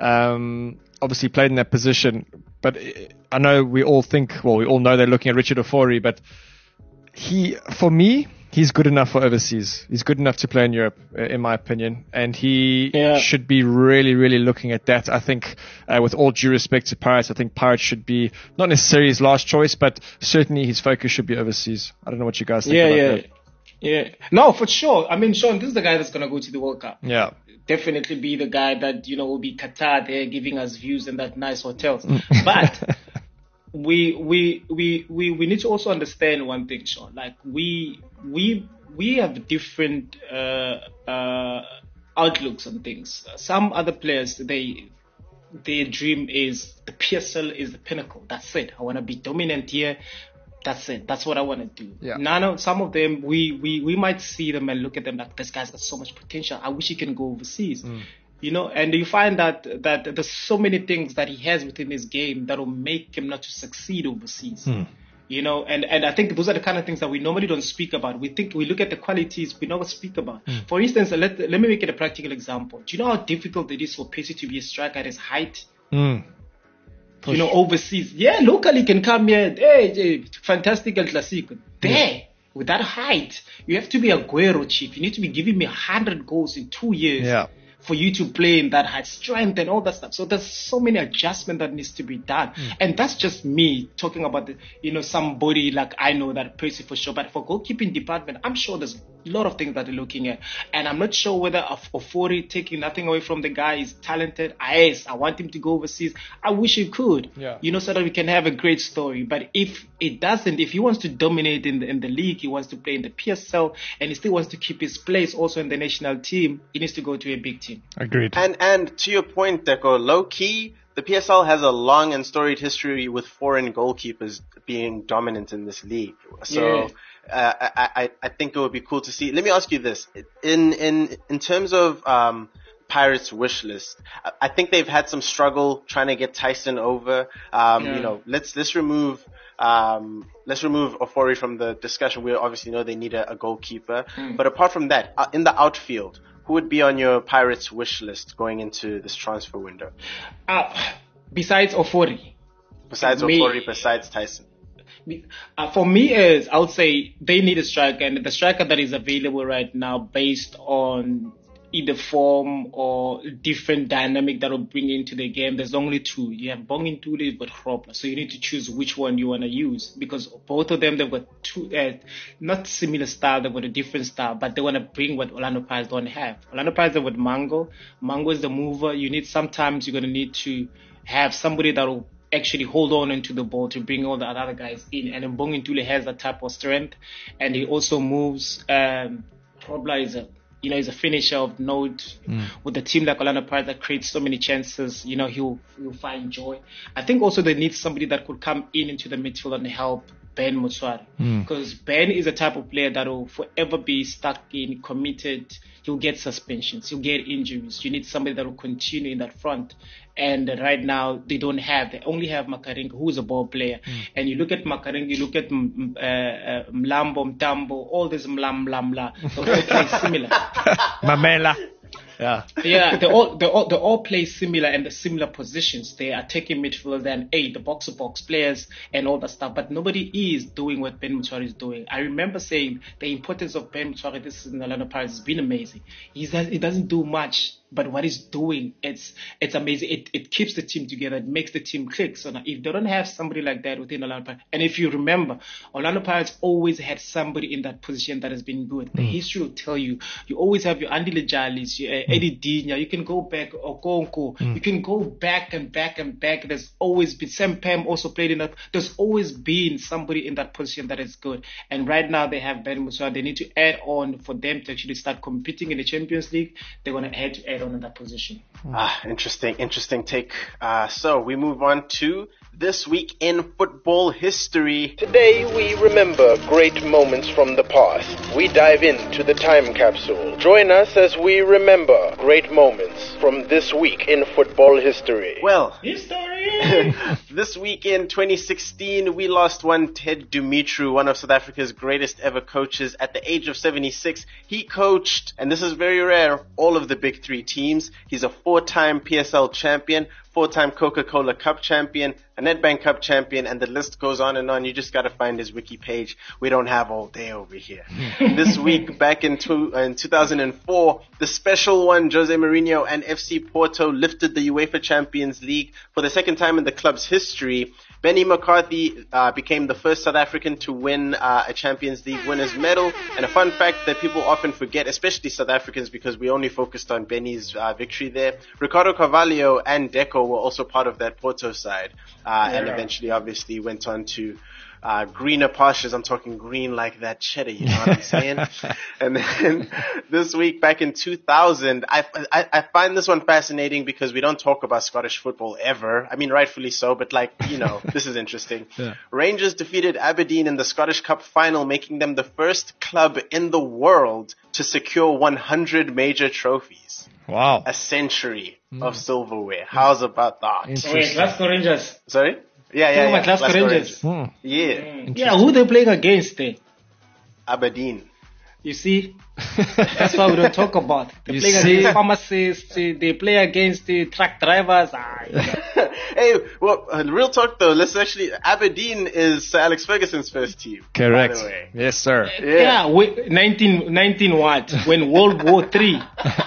Speaker 4: Obviously played in that position, but I know we all know they're looking at Richard Ofori, but he's good enough for overseas. He's good enough to play in Europe, in my opinion. And he should be really, really looking at that. I think, with all due respect to Pirates, I think Pirates should be not necessarily his last choice, but certainly his focus should be overseas. I don't know what you guys think about that.
Speaker 5: Yeah. No, for sure. I mean, Sean, this is the guy that's going to go to the World Cup.
Speaker 4: Yeah.
Speaker 5: Definitely be the guy that, will be Qatar there giving us views in that nice hotels. But we need to also understand one thing, Sean. Like we have different outlooks on things. Some other players, their dream is the PSL is the pinnacle. That's it. I want to be dominant here. That's it. That's what I want to do. Yeah. Some of them, we might see them and look at them like, this guy's got so much potential. I wish he can go overseas. And you find that there's so many things that he has within his game that will make him not to succeed overseas. And I think those are the kind of things that we normally don't speak about. We look at the qualities we never speak about. For instance, let me make it a practical example. Do you know how difficult it is for Percy to be a striker at his height? Overseas. Yeah, locally can come here. Hey, fantastic El Clasico. There, with that height, you have to be Aguero, chief. You need to be giving me 100 goals in 2 years for you to play in that high strength and all that stuff. So there's so many adjustments that needs to be done. And that's just me talking about, somebody like I know that Percy for sure. But for goalkeeping department, I'm sure there's a lot of things that they're looking at. And I'm not sure whether Ofori, taking nothing away from the guy, is talented. I want him to go overseas. I wish he could, so that we can have a great story. But if it doesn't, if he wants to dominate in the league, he wants to play in the PSL, and he still wants to keep his place also in the national team, he needs to go to a big team.
Speaker 4: Agreed.
Speaker 3: And to your point, Deco, low key, the PSL has a long and storied history with foreign goalkeepers being dominant in this league. So I think it would be cool to see. Let me ask you this: in terms of Pirates' wish list, I think they've had some struggle trying to get Tyson over. Let's remove Ofori from the discussion. We obviously know they need a goalkeeper, but apart from that, in the outfield, who would be on your Pirates wish list going into this transfer window?
Speaker 5: Besides Ofori.
Speaker 3: Besides Ofori, besides Tyson.
Speaker 5: For me, I would say they need a striker, and the striker that is available right now, based on either form or different dynamic that will bring into the game, there's only two. You have Bong Ntule but Hropla. So you need to choose which one you want to use, because both of them, they've got two, not similar style, they've got a different style, but they want to bring what Orlando Pirates don't have. Orlando Pirates, they've got Mango. Mango is the mover. Sometimes you're going to need to have somebody that will actually hold on into the ball to bring all the other guys in. And then Bong Ntule has that type of strength, and he also moves. Hropla is he's a finisher of note with a team like Orlando Pirates that creates so many chances. He'll find joy. I think also they need somebody that could come into the midfield and help Ben Motswari, because Ben is a type of player that will forever be stuck in, committed. He'll get suspensions, he'll get injuries. You need somebody that will continue in that front. And right now, they only have Makarenga, who's a ball player. And you look at Makarenga, you look at Mlambo, Mtambo, all this Mlamla. They all play similar.
Speaker 4: Mamela.
Speaker 5: Yeah, they all play similar and the similar positions. They are taking midfield and the box-to-box players and all that stuff. But nobody is doing what Ben Motswari is doing. I remember saying the importance of Ben Motswari this season in Orlando Pirates has been amazing. He doesn't do much, but what he's doing, it's amazing. It keeps the team together. It makes the team click. So now, if they don't have somebody like that within Orlando Pirates, and if you remember, Orlando Pirates always had somebody in that position that has been good. The history will tell you. You always have your Andy Lejalis, your Eddie Dinya. You can go back, Okonko. You can go back and back and back. There's always been, Sam Pam also played in that. There's always been somebody in that position that is good. And right now they have Ben Motswari. They need to add on for them to actually start competing in the Champions League. They're going to add on in that position.
Speaker 3: Interesting take. So we move on to This Week in Football History. Today we remember great moments from the past. We dive into the time capsule. Join us as we remember great moments from this week in football history. Well,
Speaker 5: history!
Speaker 3: This week in 2016, we lost one Ted Dumitru, one of South Africa's greatest ever coaches. At the age of 76, he coached, and this is very rare, all of the big three teams. He's a 4-time PSL champion, 4-time Coca-Cola Cup champion, a Nedbank Cup champion, and the list goes on and on. You just got to find his wiki page. We don't have all day over here. This week, back in 2004, the special one, Jose Mourinho and FC Porto lifted the UEFA Champions League for the second time in the club's history. Benny McCarthy became the first South African to win a Champions League winners medal. And a fun fact that people often forget, especially South Africans, because we only focused on Benny's victory there. Ricardo Carvalho and Deco were also part of that Porto side, and eventually obviously went on to greener pastures. I'm talking green like that cheddar, you know what I'm saying? And then this week, back in 2000, I find this one fascinating because we don't talk about Scottish football ever. I mean, rightfully so, but like, you know, this is interesting. Yeah. Rangers defeated Aberdeen in the Scottish Cup final, making them the first club in the world to secure 100 major trophies.
Speaker 4: Wow.
Speaker 3: A century of silverware. How's about that?
Speaker 5: Wait, Glasgow Rangers.
Speaker 3: Sorry? Yeah.
Speaker 5: Glasgow Rangers.
Speaker 3: Yeah.
Speaker 5: Yeah, who they playing against then?
Speaker 3: Aberdeen.
Speaker 5: You see? That's why we don't talk about. They play against pharmacists, they play against the truck drivers.
Speaker 3: Hey, well, real talk though, let's actually, Aberdeen is Sir Alex Ferguson's first team.
Speaker 4: Correct.
Speaker 3: By the way.
Speaker 4: Yes, sir.
Speaker 3: Yeah,
Speaker 5: 19 what? When World War III.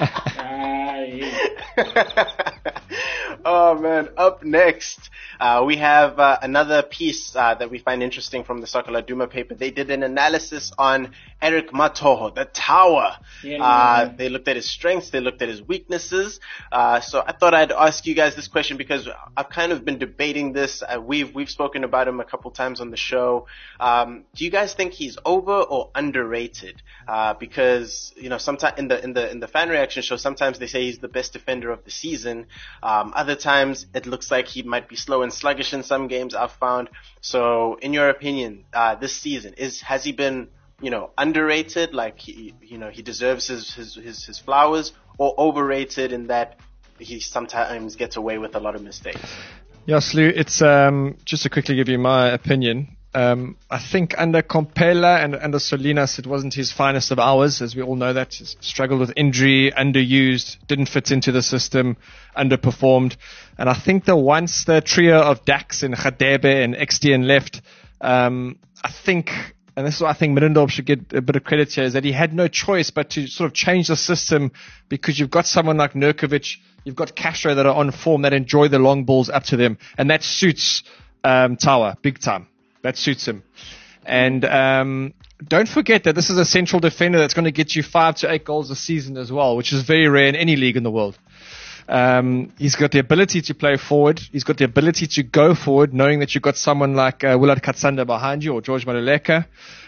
Speaker 3: Oh man, up next, we have another piece that we find interesting from the Soccer Laduma paper. They did an analysis on Eric Matoho, the Tower. They looked at his strengths, they looked at his weaknesses. So I thought I'd ask you guys this question because I've kind of been debating this. We've spoken about him a couple times on the show. Do you guys think he's over or underrated? Because, you know, sometimes in the fan reaction show, sometimes they say he's the best defender of the season. Other times it looks like he might be slow and sluggish in some games, I've found. So in your opinion, this season, has he been, you know, underrated, like he deserves his flowers, or overrated in that he sometimes gets away with a lot of mistakes?
Speaker 4: Yeah, Slu, it's just to quickly give you my opinion. I think under Compella and under Solinas, it wasn't his finest of hours, as we all know that. He's struggled with injury, underused, didn't fit into the system, underperformed. And I think that once the trio of Dax and Khadebe and XDN left, I think, and this is what I think Middendorp should get a bit of credit here, is that he had no choice but to sort of change the system, because you've got someone like Nurkovic, you've got Castro that are on form, that enjoy the long balls up to them. And that suits Tower big time. That suits him. And don't forget that this is a central defender that's going to get you 5 to 8 goals a season as well, which is very rare in any league in the world. He's got the ability to play forward. He's got the ability to go forward, knowing that you've got someone like Willard Katsanda behind you, or George Maluleka.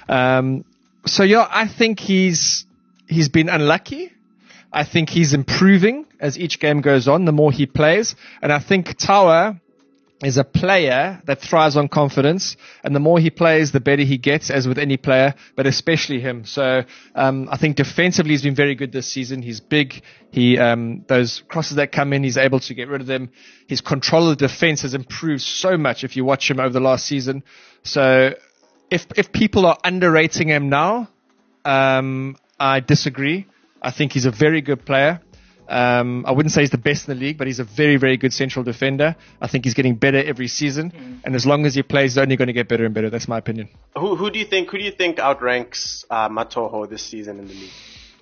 Speaker 4: So yeah, I think he's been unlucky. I think he's improving as each game goes on, the more he plays. And I think Tower is a player that thrives on confidence, and the more he plays, the better he gets, as with any player, but especially him. So I think defensively he's been very good this season. He's big. He those crosses that come in, he's able to get rid of them. His control of the defense has improved so much if you watch him over the last season. So if people are underrating him now, I disagree. I think he's a very good player. I wouldn't say he's the best in the league, but he's a very, very good central defender. I think he's getting better every season, and as long as he plays, he's only going to get better and better. That's my opinion.
Speaker 3: Who do you think outranks Matoho this season in the league?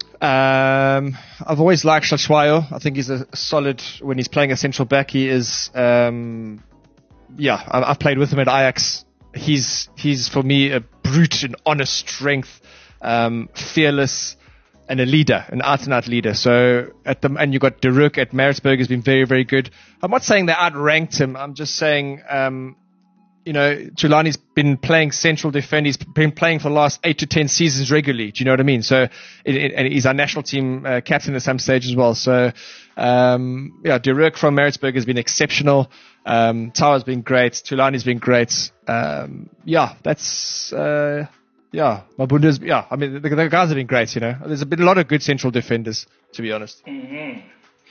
Speaker 4: I've always liked Shashwayo. I think he's a solid when he's playing a central back. He is, I've played with him at Ajax. He's for me a brute and honest strength, fearless, and a leader, an out-and-out leader. So and you got De Ruyck at Maritzburg has been very, very good. I'm not saying they outranked him. I'm just saying, Tulani's been playing central defend. He's been playing for the last 8 to 10 seasons regularly. Do you know what I mean? So, and he's our national team captain at some stage as well. So, De Ruyck from Maritzburg has been exceptional. Tower's been great. Tulani's been great. I mean, the guys have been great, you know. There's been a lot of good central defenders, to be honest.
Speaker 5: Mm-hmm.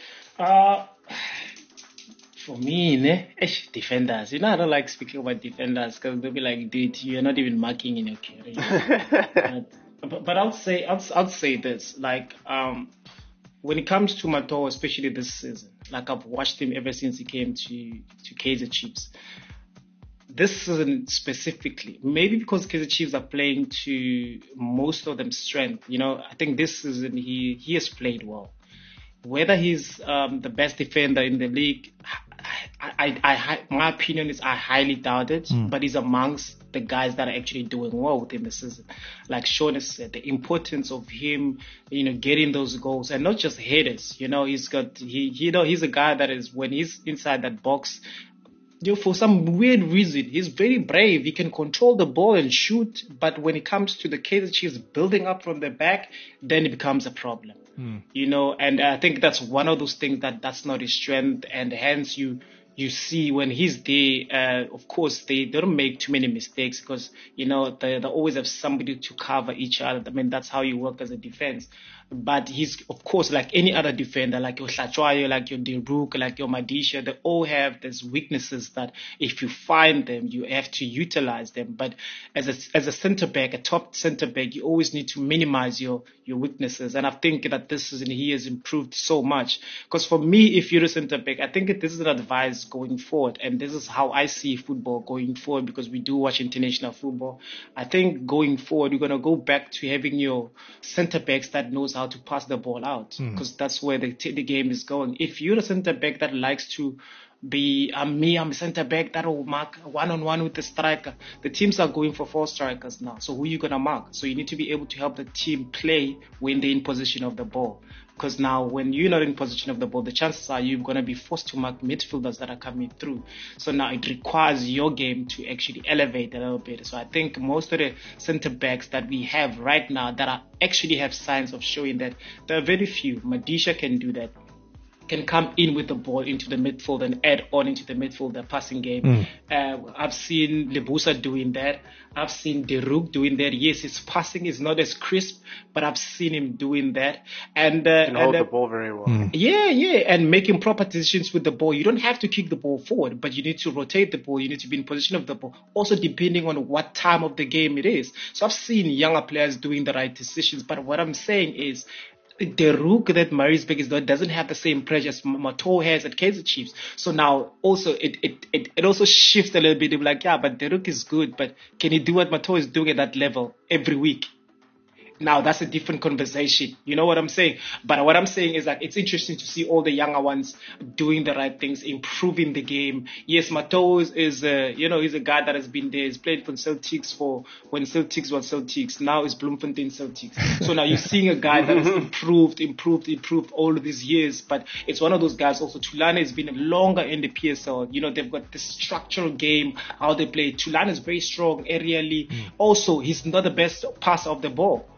Speaker 5: For me, defenders. You know, I don't like speaking about defenders because they'll be like, dude, you're not even marking in your career. but I'll say this. Like, when it comes to Matoho, especially this season, like I've watched him ever since he came to Kaizer Chiefs. This season specifically, maybe because Kaizer Chiefs are playing to most of them strength, you know, I think this season he has played well. Whether he's the best defender in the league, my opinion is I highly doubt it, but he's amongst the guys that are actually doing well within the season. Like Sean has said, the importance of him, getting those goals and not just headers. He's a guy that is, when he's inside that box, for some weird reason, he's very brave. He can control the ball and shoot, but when it comes to the Kaizer Chiefs building up from the back, then it becomes a problem. And I think that's one of those things that's not his strength, and hence you see when he's there, of course, they don't make too many mistakes because, they always have somebody to cover each other. I mean, that's how you work as a defense. But he's, of course, like any other defender, like your Hlachwayo, like your Deruk, like your Madisha, they all have these weaknesses that if you find them, you have to utilize them. But as a center back, a top center back, you always need to minimize your weaknesses. And I think that this season he has improved so much. Because for me, if you're a center back, I think that this is an advice going forward. And this is how I see football going forward, because we do watch international football. I think going forward, you're going to go back to having your center backs that knows how to pass the ball out, because that's where the game is going. If you're a center back that likes to be I'm a center back that will mark one-on-one with the striker, the teams are going for 4 strikers now. So who are you going to mark? So you need to be able to help the team play when they're in position of the ball. Because now when you're not in position of the ball, the chances are you're going to be forced to mark midfielders that are coming through. So now it requires your game to actually elevate a little bit. So I think most of the center backs that we have right now that are actually have signs of showing that, there are very few. Madisha can do that, can come in with the ball into the midfield and add on into the midfield, the passing game. I've seen Lebusa doing that. I've seen Deruk doing that. Yes, his passing is not as crisp, but I've seen him doing that. And
Speaker 3: can hold the ball very well.
Speaker 5: Yeah, and making proper decisions with the ball. You don't have to kick the ball forward, but you need to rotate the ball. You need to be in position of the ball. Also, depending on what time of the game it is. So I've seen younger players doing the right decisions, but what I'm saying is, the Rook that Maritzburg is doing doesn't have the same pressure as Mato has at Kaizer Chiefs. So now also it also shifts a little bit. They're like, yeah, but the Rook is good, but can he do what Mato is doing at that level every week? Now that's a different conversation. You know what I'm saying? But what I'm saying is that it's interesting to see all the younger ones doing the right things, improving the game. Yes, Mato is he's a guy that has been there. He's played for Celtics when Celtics was Celtics. Now it's Bloemfontein Celtics. So now you're seeing a guy that has improved all of these years. But it's one of those guys also. Tulane has been longer in the PSL. They've got this structural game, how they play. Tulane is very strong aerially. Also, he's not the best passer of the ball.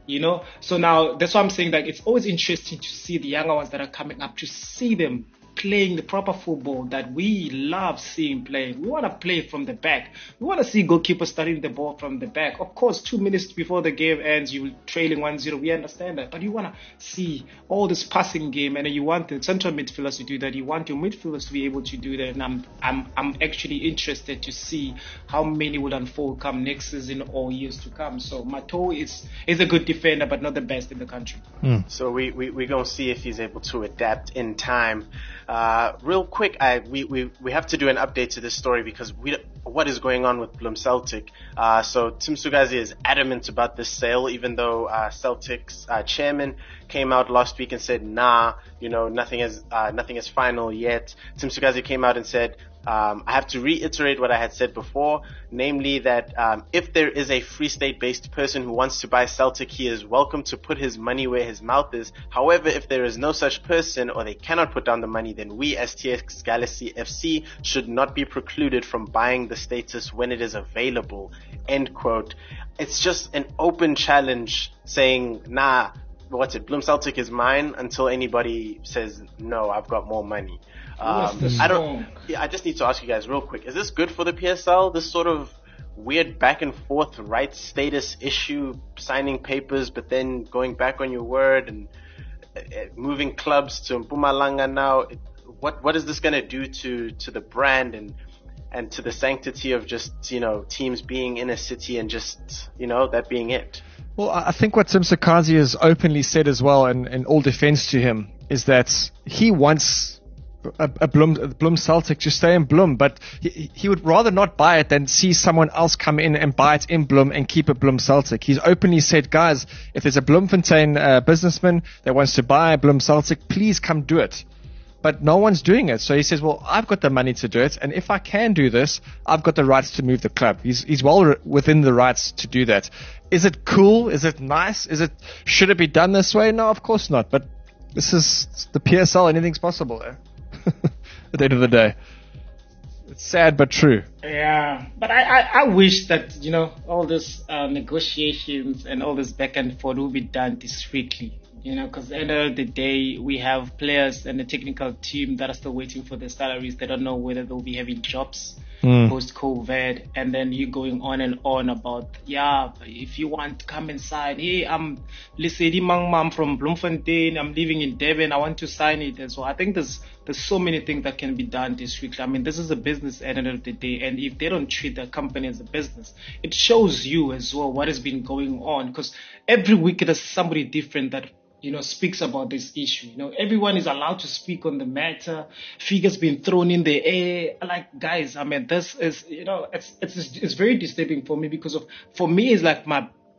Speaker 5: So now that's why I'm saying that it's always interesting to see the younger ones that are coming up, to see them playing the proper football that we love seeing playing. We want to play from the back. We want to see goalkeepers starting the ball from the back. Of course, 2 minutes before the game ends, you're trailing 1-0. We understand that. But you want to see all this passing game, and you want the central midfielders to do that. You want your midfielders to be able to do that. And I'm actually interested to see how many will unfold come next season or years to come. So Mato is a good defender, but not the best in the country.
Speaker 3: So we're going to see if he's able to adapt in time. Real quick, we have to do an update to this story because what is going on with Bloem Celtic? So Tim Sugazi is adamant about this sale, even though Celtic's chairman came out last week and said, nothing is final yet. Tim Sugazi came out and said, I have to reiterate what I had said before, namely that if there is a Free State-based person who wants to buy Celtic, he is welcome to put his money where his mouth is. However, if there is no such person or they cannot put down the money, then we as TX Galaxy FC should not be precluded from buying the status when it is available. End quote. It's just an open challenge saying, Bloem Celtic is mine until anybody says, no, I've got more money. I just need to ask you guys real quick. Is this good for the PSL? This sort of weird back and forth rights status issue, signing papers, but then going back on your word and moving clubs to Mpumalanga now. What is this going to do to the brand and to the sanctity of just, teams being in a city and just, that being it?
Speaker 4: Well, I think what Tim Sugazi has openly said as well, and in all defense to him, is that he wants a Bloem Celtic to stay in Bloem, but he would rather not buy it than see someone else come in and buy it in Bloem and keep it Bloem Celtic. He's openly said, guys, if there's a Bloemfontein businessman that wants to buy Bloem Celtic, please come do it. but no one's doing it. So he says, well, I've got the money to do it, and if I can do this, I've got the rights to move the club. He's well within the rights to do that. Is it cool? Is it nice? Should it be done this way? No, of course not. But this is the PSL. Anything's possible there. At the end of the day. It's sad but true.
Speaker 5: Yeah, but I wish that, all this negotiations and all this back and forth will be done discreetly, because at the end of the day, we have players and the technical team that are still waiting for their salaries. They don't know whether they'll be having jobs post-COVID, and then you going on and on about, if you want to come and sign, hey, I'm Lesedi Mangmam from Bloemfontein, I'm living in Devon, I want to sign it. And so I think there's so many things that can be done discreetly. I mean, this is a business at the end of the day, and if they don't treat the company as a business, it shows you as well what has been going on, because every week there's somebody different that speaks about this issue. Everyone is allowed to speak on the matter. Figures been thrown in the air. Like, guys, I mean, this is, it's very disturbing for me, because for me, it's like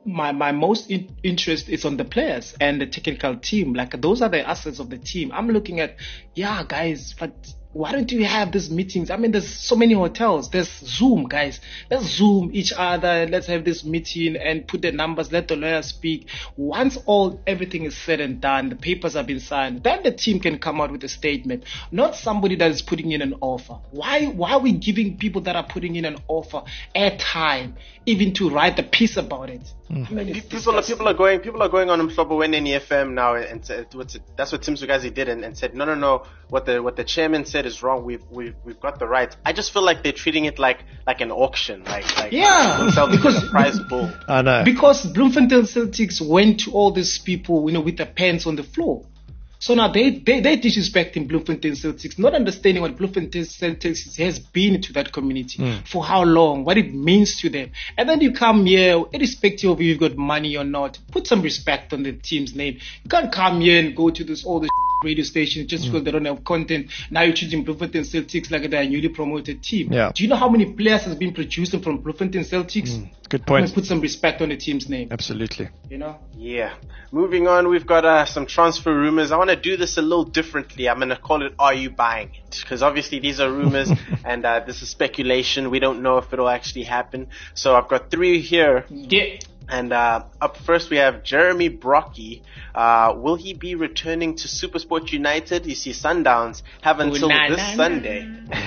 Speaker 5: my most interest is on the players and the technical team. Like, those are the assets of the team. I'm looking at, guys, but why don't you have these meetings? I mean, there's so many hotels. There's Zoom, guys. Let's Zoom each other. Let's have this meeting and put the numbers. Let the lawyers speak. Once everything is said and done, the papers have been signed, then the team can come out with a statement. Not somebody that is putting in an offer. Why are we giving people that are putting in an offer airtime, even to write a piece about it? I mean,
Speaker 3: people are going on Mhlobo Weneni FM now and said, that's what Tim Sugazi did and said, no, what the chairman said is wrong. We've got the rights. I just feel like they're treating it like an auction, because a prize bull.
Speaker 4: I know.
Speaker 5: Because Bloemfontein Celtics went to all these people, with their pants on the floor. So now they disrespecting Bloemfontein Celtics, not understanding what Bloemfontein Celtics has been to that community, for how long, what it means to them. And then you come here, irrespective of if you've got money or not, put some respect on the team's name. You can't come here and go to all the radio stations just because they don't have content. Now you're choosing Bloemfontein Celtics like they're a newly promoted team.
Speaker 4: Yeah.
Speaker 5: Do you know how many players has been produced from Bloemfontein Celtics?
Speaker 4: Good point.
Speaker 5: Put some respect on the team's name.
Speaker 4: Absolutely.
Speaker 3: Yeah. Moving on, we've got some transfer rumors. I want to do this a little differently. I'm going to call it Are You Buying It? Because obviously these are rumors and this is speculation. We don't know if it'll actually happen. So I've got 3 here.
Speaker 5: Yeah.
Speaker 3: And up first we have Jeremy Brocky. Will he be returning to SuperSport United? You see, Sundowns have until this Sunday.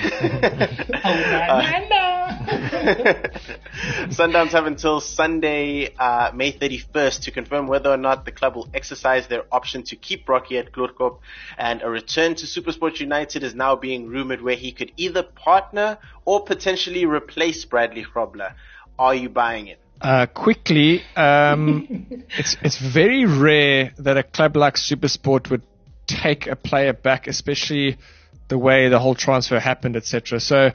Speaker 3: Sundowns have until Sunday, May 31st to confirm whether or not the club will exercise their option to keep Brocky at Gloorkop. And a return to SuperSport United is now being rumored, where he could either partner or potentially replace Bradley Grobler. Are you buying it?
Speaker 4: Quickly, it's very rare that a club like SuperSport would take a player back, especially the way the whole transfer happened, etc. So,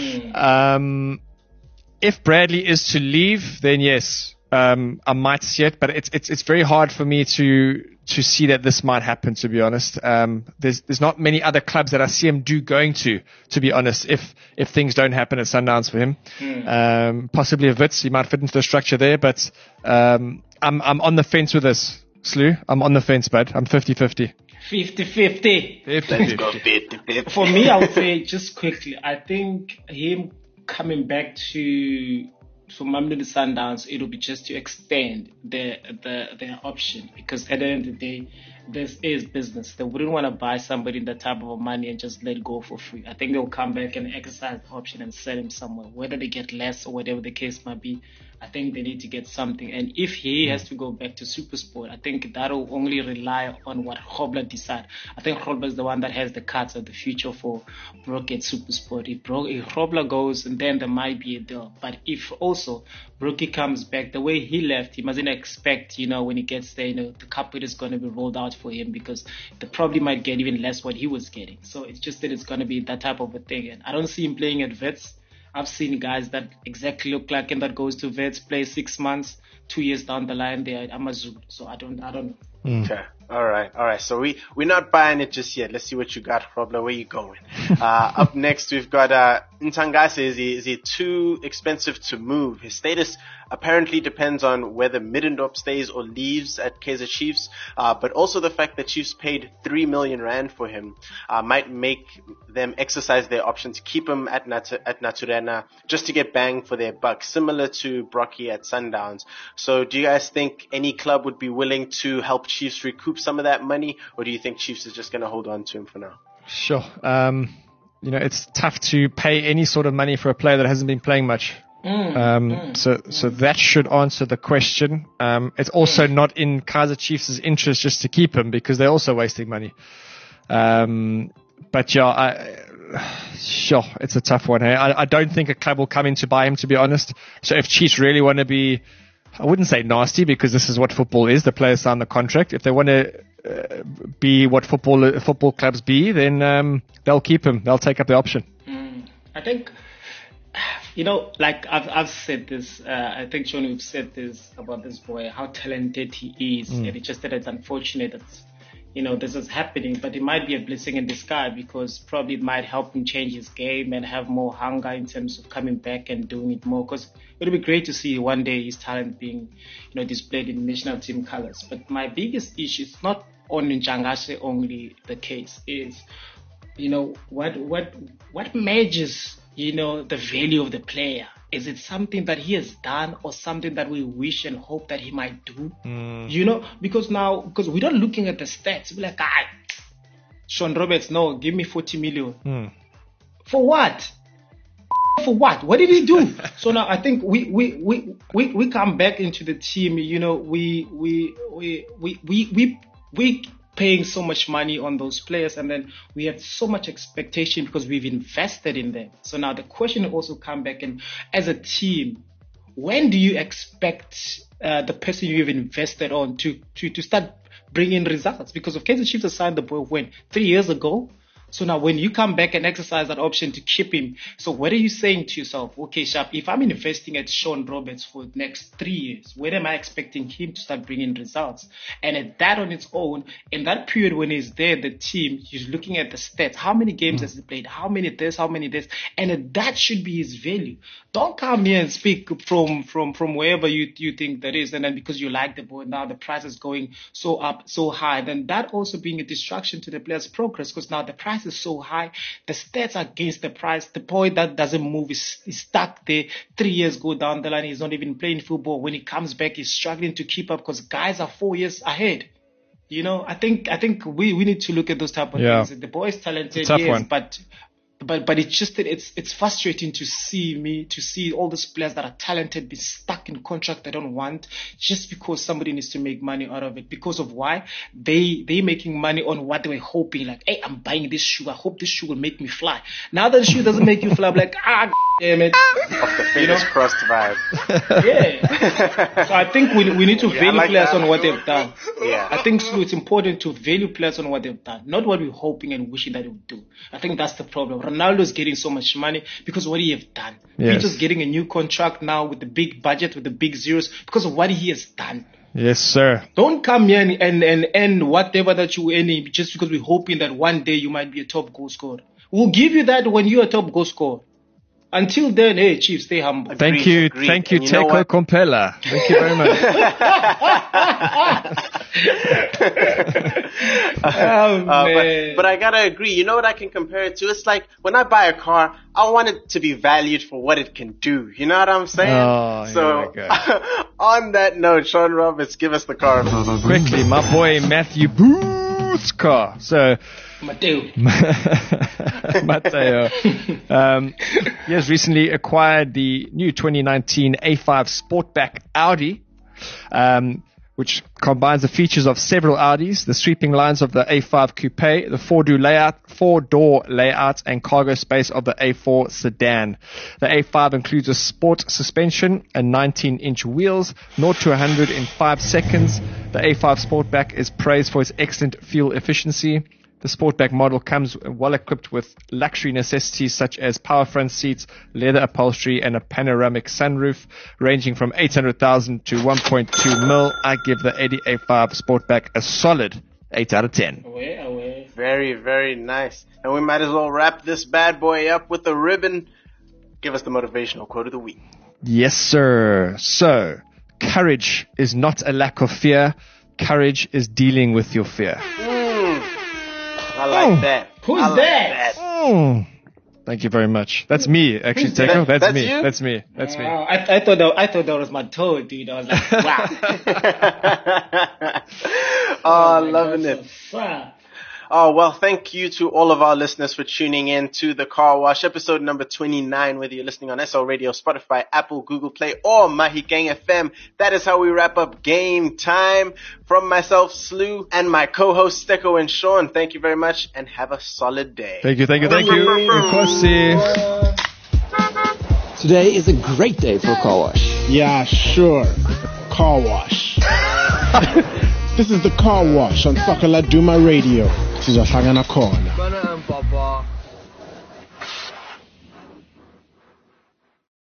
Speaker 4: if Bradley is to leave, then yes, I might see it, but it's very hard for me to see that this might happen, to be honest. There's not many other clubs that I see him going to be honest, if things don't happen at Sundowns for him. Possibly a Wits, he might fit into the structure there, but I'm on the fence with this, Slew. I'm on the fence, bud. I'm 50-50.
Speaker 5: 50-50.
Speaker 3: Let's go 50-50.
Speaker 5: For me, I would say, just quickly, I think him coming back to Mamelodi Sundowns, it'll be just to extend their option, because at the end of the day, this is business. They wouldn't want to buy somebody that type of money and just let go for free. I think they'll come back and exercise the option and sell him somewhere, whether they get less or whatever the case might be. I think they need to get something. And if he has to go back to SuperSport, I think that'll only rely on what Grobler decides. I think Grobler is the one that has the cards of the future for Brock at SuperSport. If Grobler goes, and then there might be a deal. But if also Brookie comes back, the way he left, he mustn't expect, when he gets there, the carpet is going to be rolled out for him, because they probably might get even less what he was getting. So it's just that it's going to be that type of a thing. And I don't see him playing at Wits. I've seen guys that exactly look like him that goes to Wits, play 6 months, 2 years down the line, they're at Amazulu. So I don't know.
Speaker 3: All right. So we're not buying it just yet. Let's see what you got, Robler. Where you going? Up next, we've got Ntangase. Is he too expensive to move? His status apparently depends on whether Middendorp stays or leaves at Kaizer Chiefs, but also the fact that Chiefs paid 3 million rand for him might make them exercise their option to keep him at Naturena just to get bang for their buck, similar to Brocky at Sundowns. So do you guys think any club would be willing to help Chiefs recoup some of that money, or do you think Chiefs is just going to hold on to him for now?
Speaker 4: Sure. It's tough to pay any sort of money for a player that hasn't been playing much. So that should answer the question. It's also not in Kaizer Chiefs' interest just to keep him because they're also wasting money. But sure, it's a tough one. Hey? I don't think a club will come in to buy him, to be honest. So if Chiefs really want to be, I wouldn't say nasty because this is what football is. The players sign the contract. If they want to be what football clubs be, then they'll keep him. They'll take up the option.
Speaker 5: I think, like I've said this. I think Sean, you've said this about this boy, how talented he is, and it's just that it's unfortunate that this is happening. But it might be a blessing in disguise because probably it might help him change his game and have more hunger in terms of coming back and doing it more. Because it'll be great to see one day his talent being, displayed in national team colors. But my biggest issue is not on Ntangase only the case is, what measures the value of the player? Is it something that he has done or something that we wish and hope that he might do? Because we're not looking at the stats. We're like, Sean Roberts, no, give me 40 million. For what? For what? What did he do? So now I think we come back into the team. We paying so much money on those players, and then we have so much expectation because we've invested in them. So now the question will also come back, and as a team, when do you expect the person you've invested on to start bringing results? Because of Kaizer Chiefs signed the boy when 3 years ago. So now when you come back and exercise that option to keep him, so what are you saying to yourself? Okay, Sharp, if I'm investing at Sean Roberts for the next 3 years, when am I expecting him to start bringing results? And at that on its own, in that period when he's there, the team, he's looking at the stats. How many games has he played? How many this? And that should be his value. Don't come here and speak from wherever you think that is. And then because you like the boy, now the price is going so up, so high. Then that also being a distraction to the player's progress because now the price is so high, the stats are against the price. The boy that doesn't move is stuck there. 3 years go down the line, he's not even playing football. When he comes back, he's struggling to keep up because guys are 4 years ahead. I think we need to look at those type of things. The boy is talented, yes, but it's just that it's frustrating to see all these players that are talented be stuck in contract they don't want just because somebody needs to make money out of it. Because of why? They making money on what they were hoping, like, hey, I'm buying this shoe, I hope this shoe will make me fly. Now that the shoe doesn't make you fly, I'm like, damn it.
Speaker 3: Off the fingers crossed vibe.
Speaker 5: Yeah. So I think we need to value players on what they've done.
Speaker 3: Yeah.
Speaker 5: I think it's important to value players on what they've done, not what we're hoping and wishing that they would do. I think that's the problem. Ronaldo's getting so much money because of what he has done.
Speaker 4: Yes.
Speaker 5: He's just getting a new contract now with the big budget, with the big zeros because of what he has done.
Speaker 4: Yes, sir.
Speaker 5: Don't come here and earn whatever that you earn just because we're hoping that one day you might be a top goal scorer. We'll give you that when you're a top goal scorer. Until then, hey, Chief, stay humble.
Speaker 4: Thank you, Teko Kompela. Thank you very much.
Speaker 3: But I gotta agree. You know what I can compare it to? It's like when I buy a car, I want it to be valued for what it can do. You know what I'm saying?
Speaker 4: Oh,
Speaker 3: so, on that note, Sean Roberts, give us the car.
Speaker 4: Quickly, my boy Matthew Booth's car. So,
Speaker 5: Mateo.
Speaker 4: He has recently acquired the new 2019 A5 Sportback Audi, which combines the features of several Audis, the sweeping lines of the A5 Coupe, the four-door layout, and cargo space of the A4 sedan. The A5 includes a sport suspension and 19-inch wheels, 0 to 100 in 5 seconds. The A5 Sportback is praised for its excellent fuel efficiency. The Sportback model comes well equipped with luxury necessities such as power front seats, leather upholstery, and a panoramic sunroof, ranging from 800,000 to 1.2 mil. I give the 80 A5 Sportback a solid 8 out of 10.
Speaker 5: Away.
Speaker 3: Very, very nice. And we might as well wrap this bad boy up with a ribbon. Give us the motivational quote of the week.
Speaker 4: Yes, sir. So, courage is not a lack of fear. Courage is dealing with your fear.
Speaker 3: I like that.
Speaker 5: Who's
Speaker 3: I like
Speaker 5: that?
Speaker 4: Thank you very much. That's me, actually, Teko. That's me.
Speaker 3: you?
Speaker 4: That's me. That's me.
Speaker 5: I thought that was my toe, dude. I was like, wow.
Speaker 3: Oh, loving it.
Speaker 5: So far.
Speaker 3: Oh, well, thank you to all of our listeners for tuning in to The Car Wash, episode number 29, whether you're listening on SL Radio, Spotify, Apple, Google Play, or Mahigang FM. That is how we wrap up Game Time. From myself, Slew, and my co-hosts, Steko and Sean, thank you very much, and have a solid day.
Speaker 4: Thank you. Nkosi.
Speaker 1: Today is a great day for car wash.
Speaker 2: Yeah, sure. Car wash. This is The Car Wash on Sakala Duma Radio. This is Osagana Corner.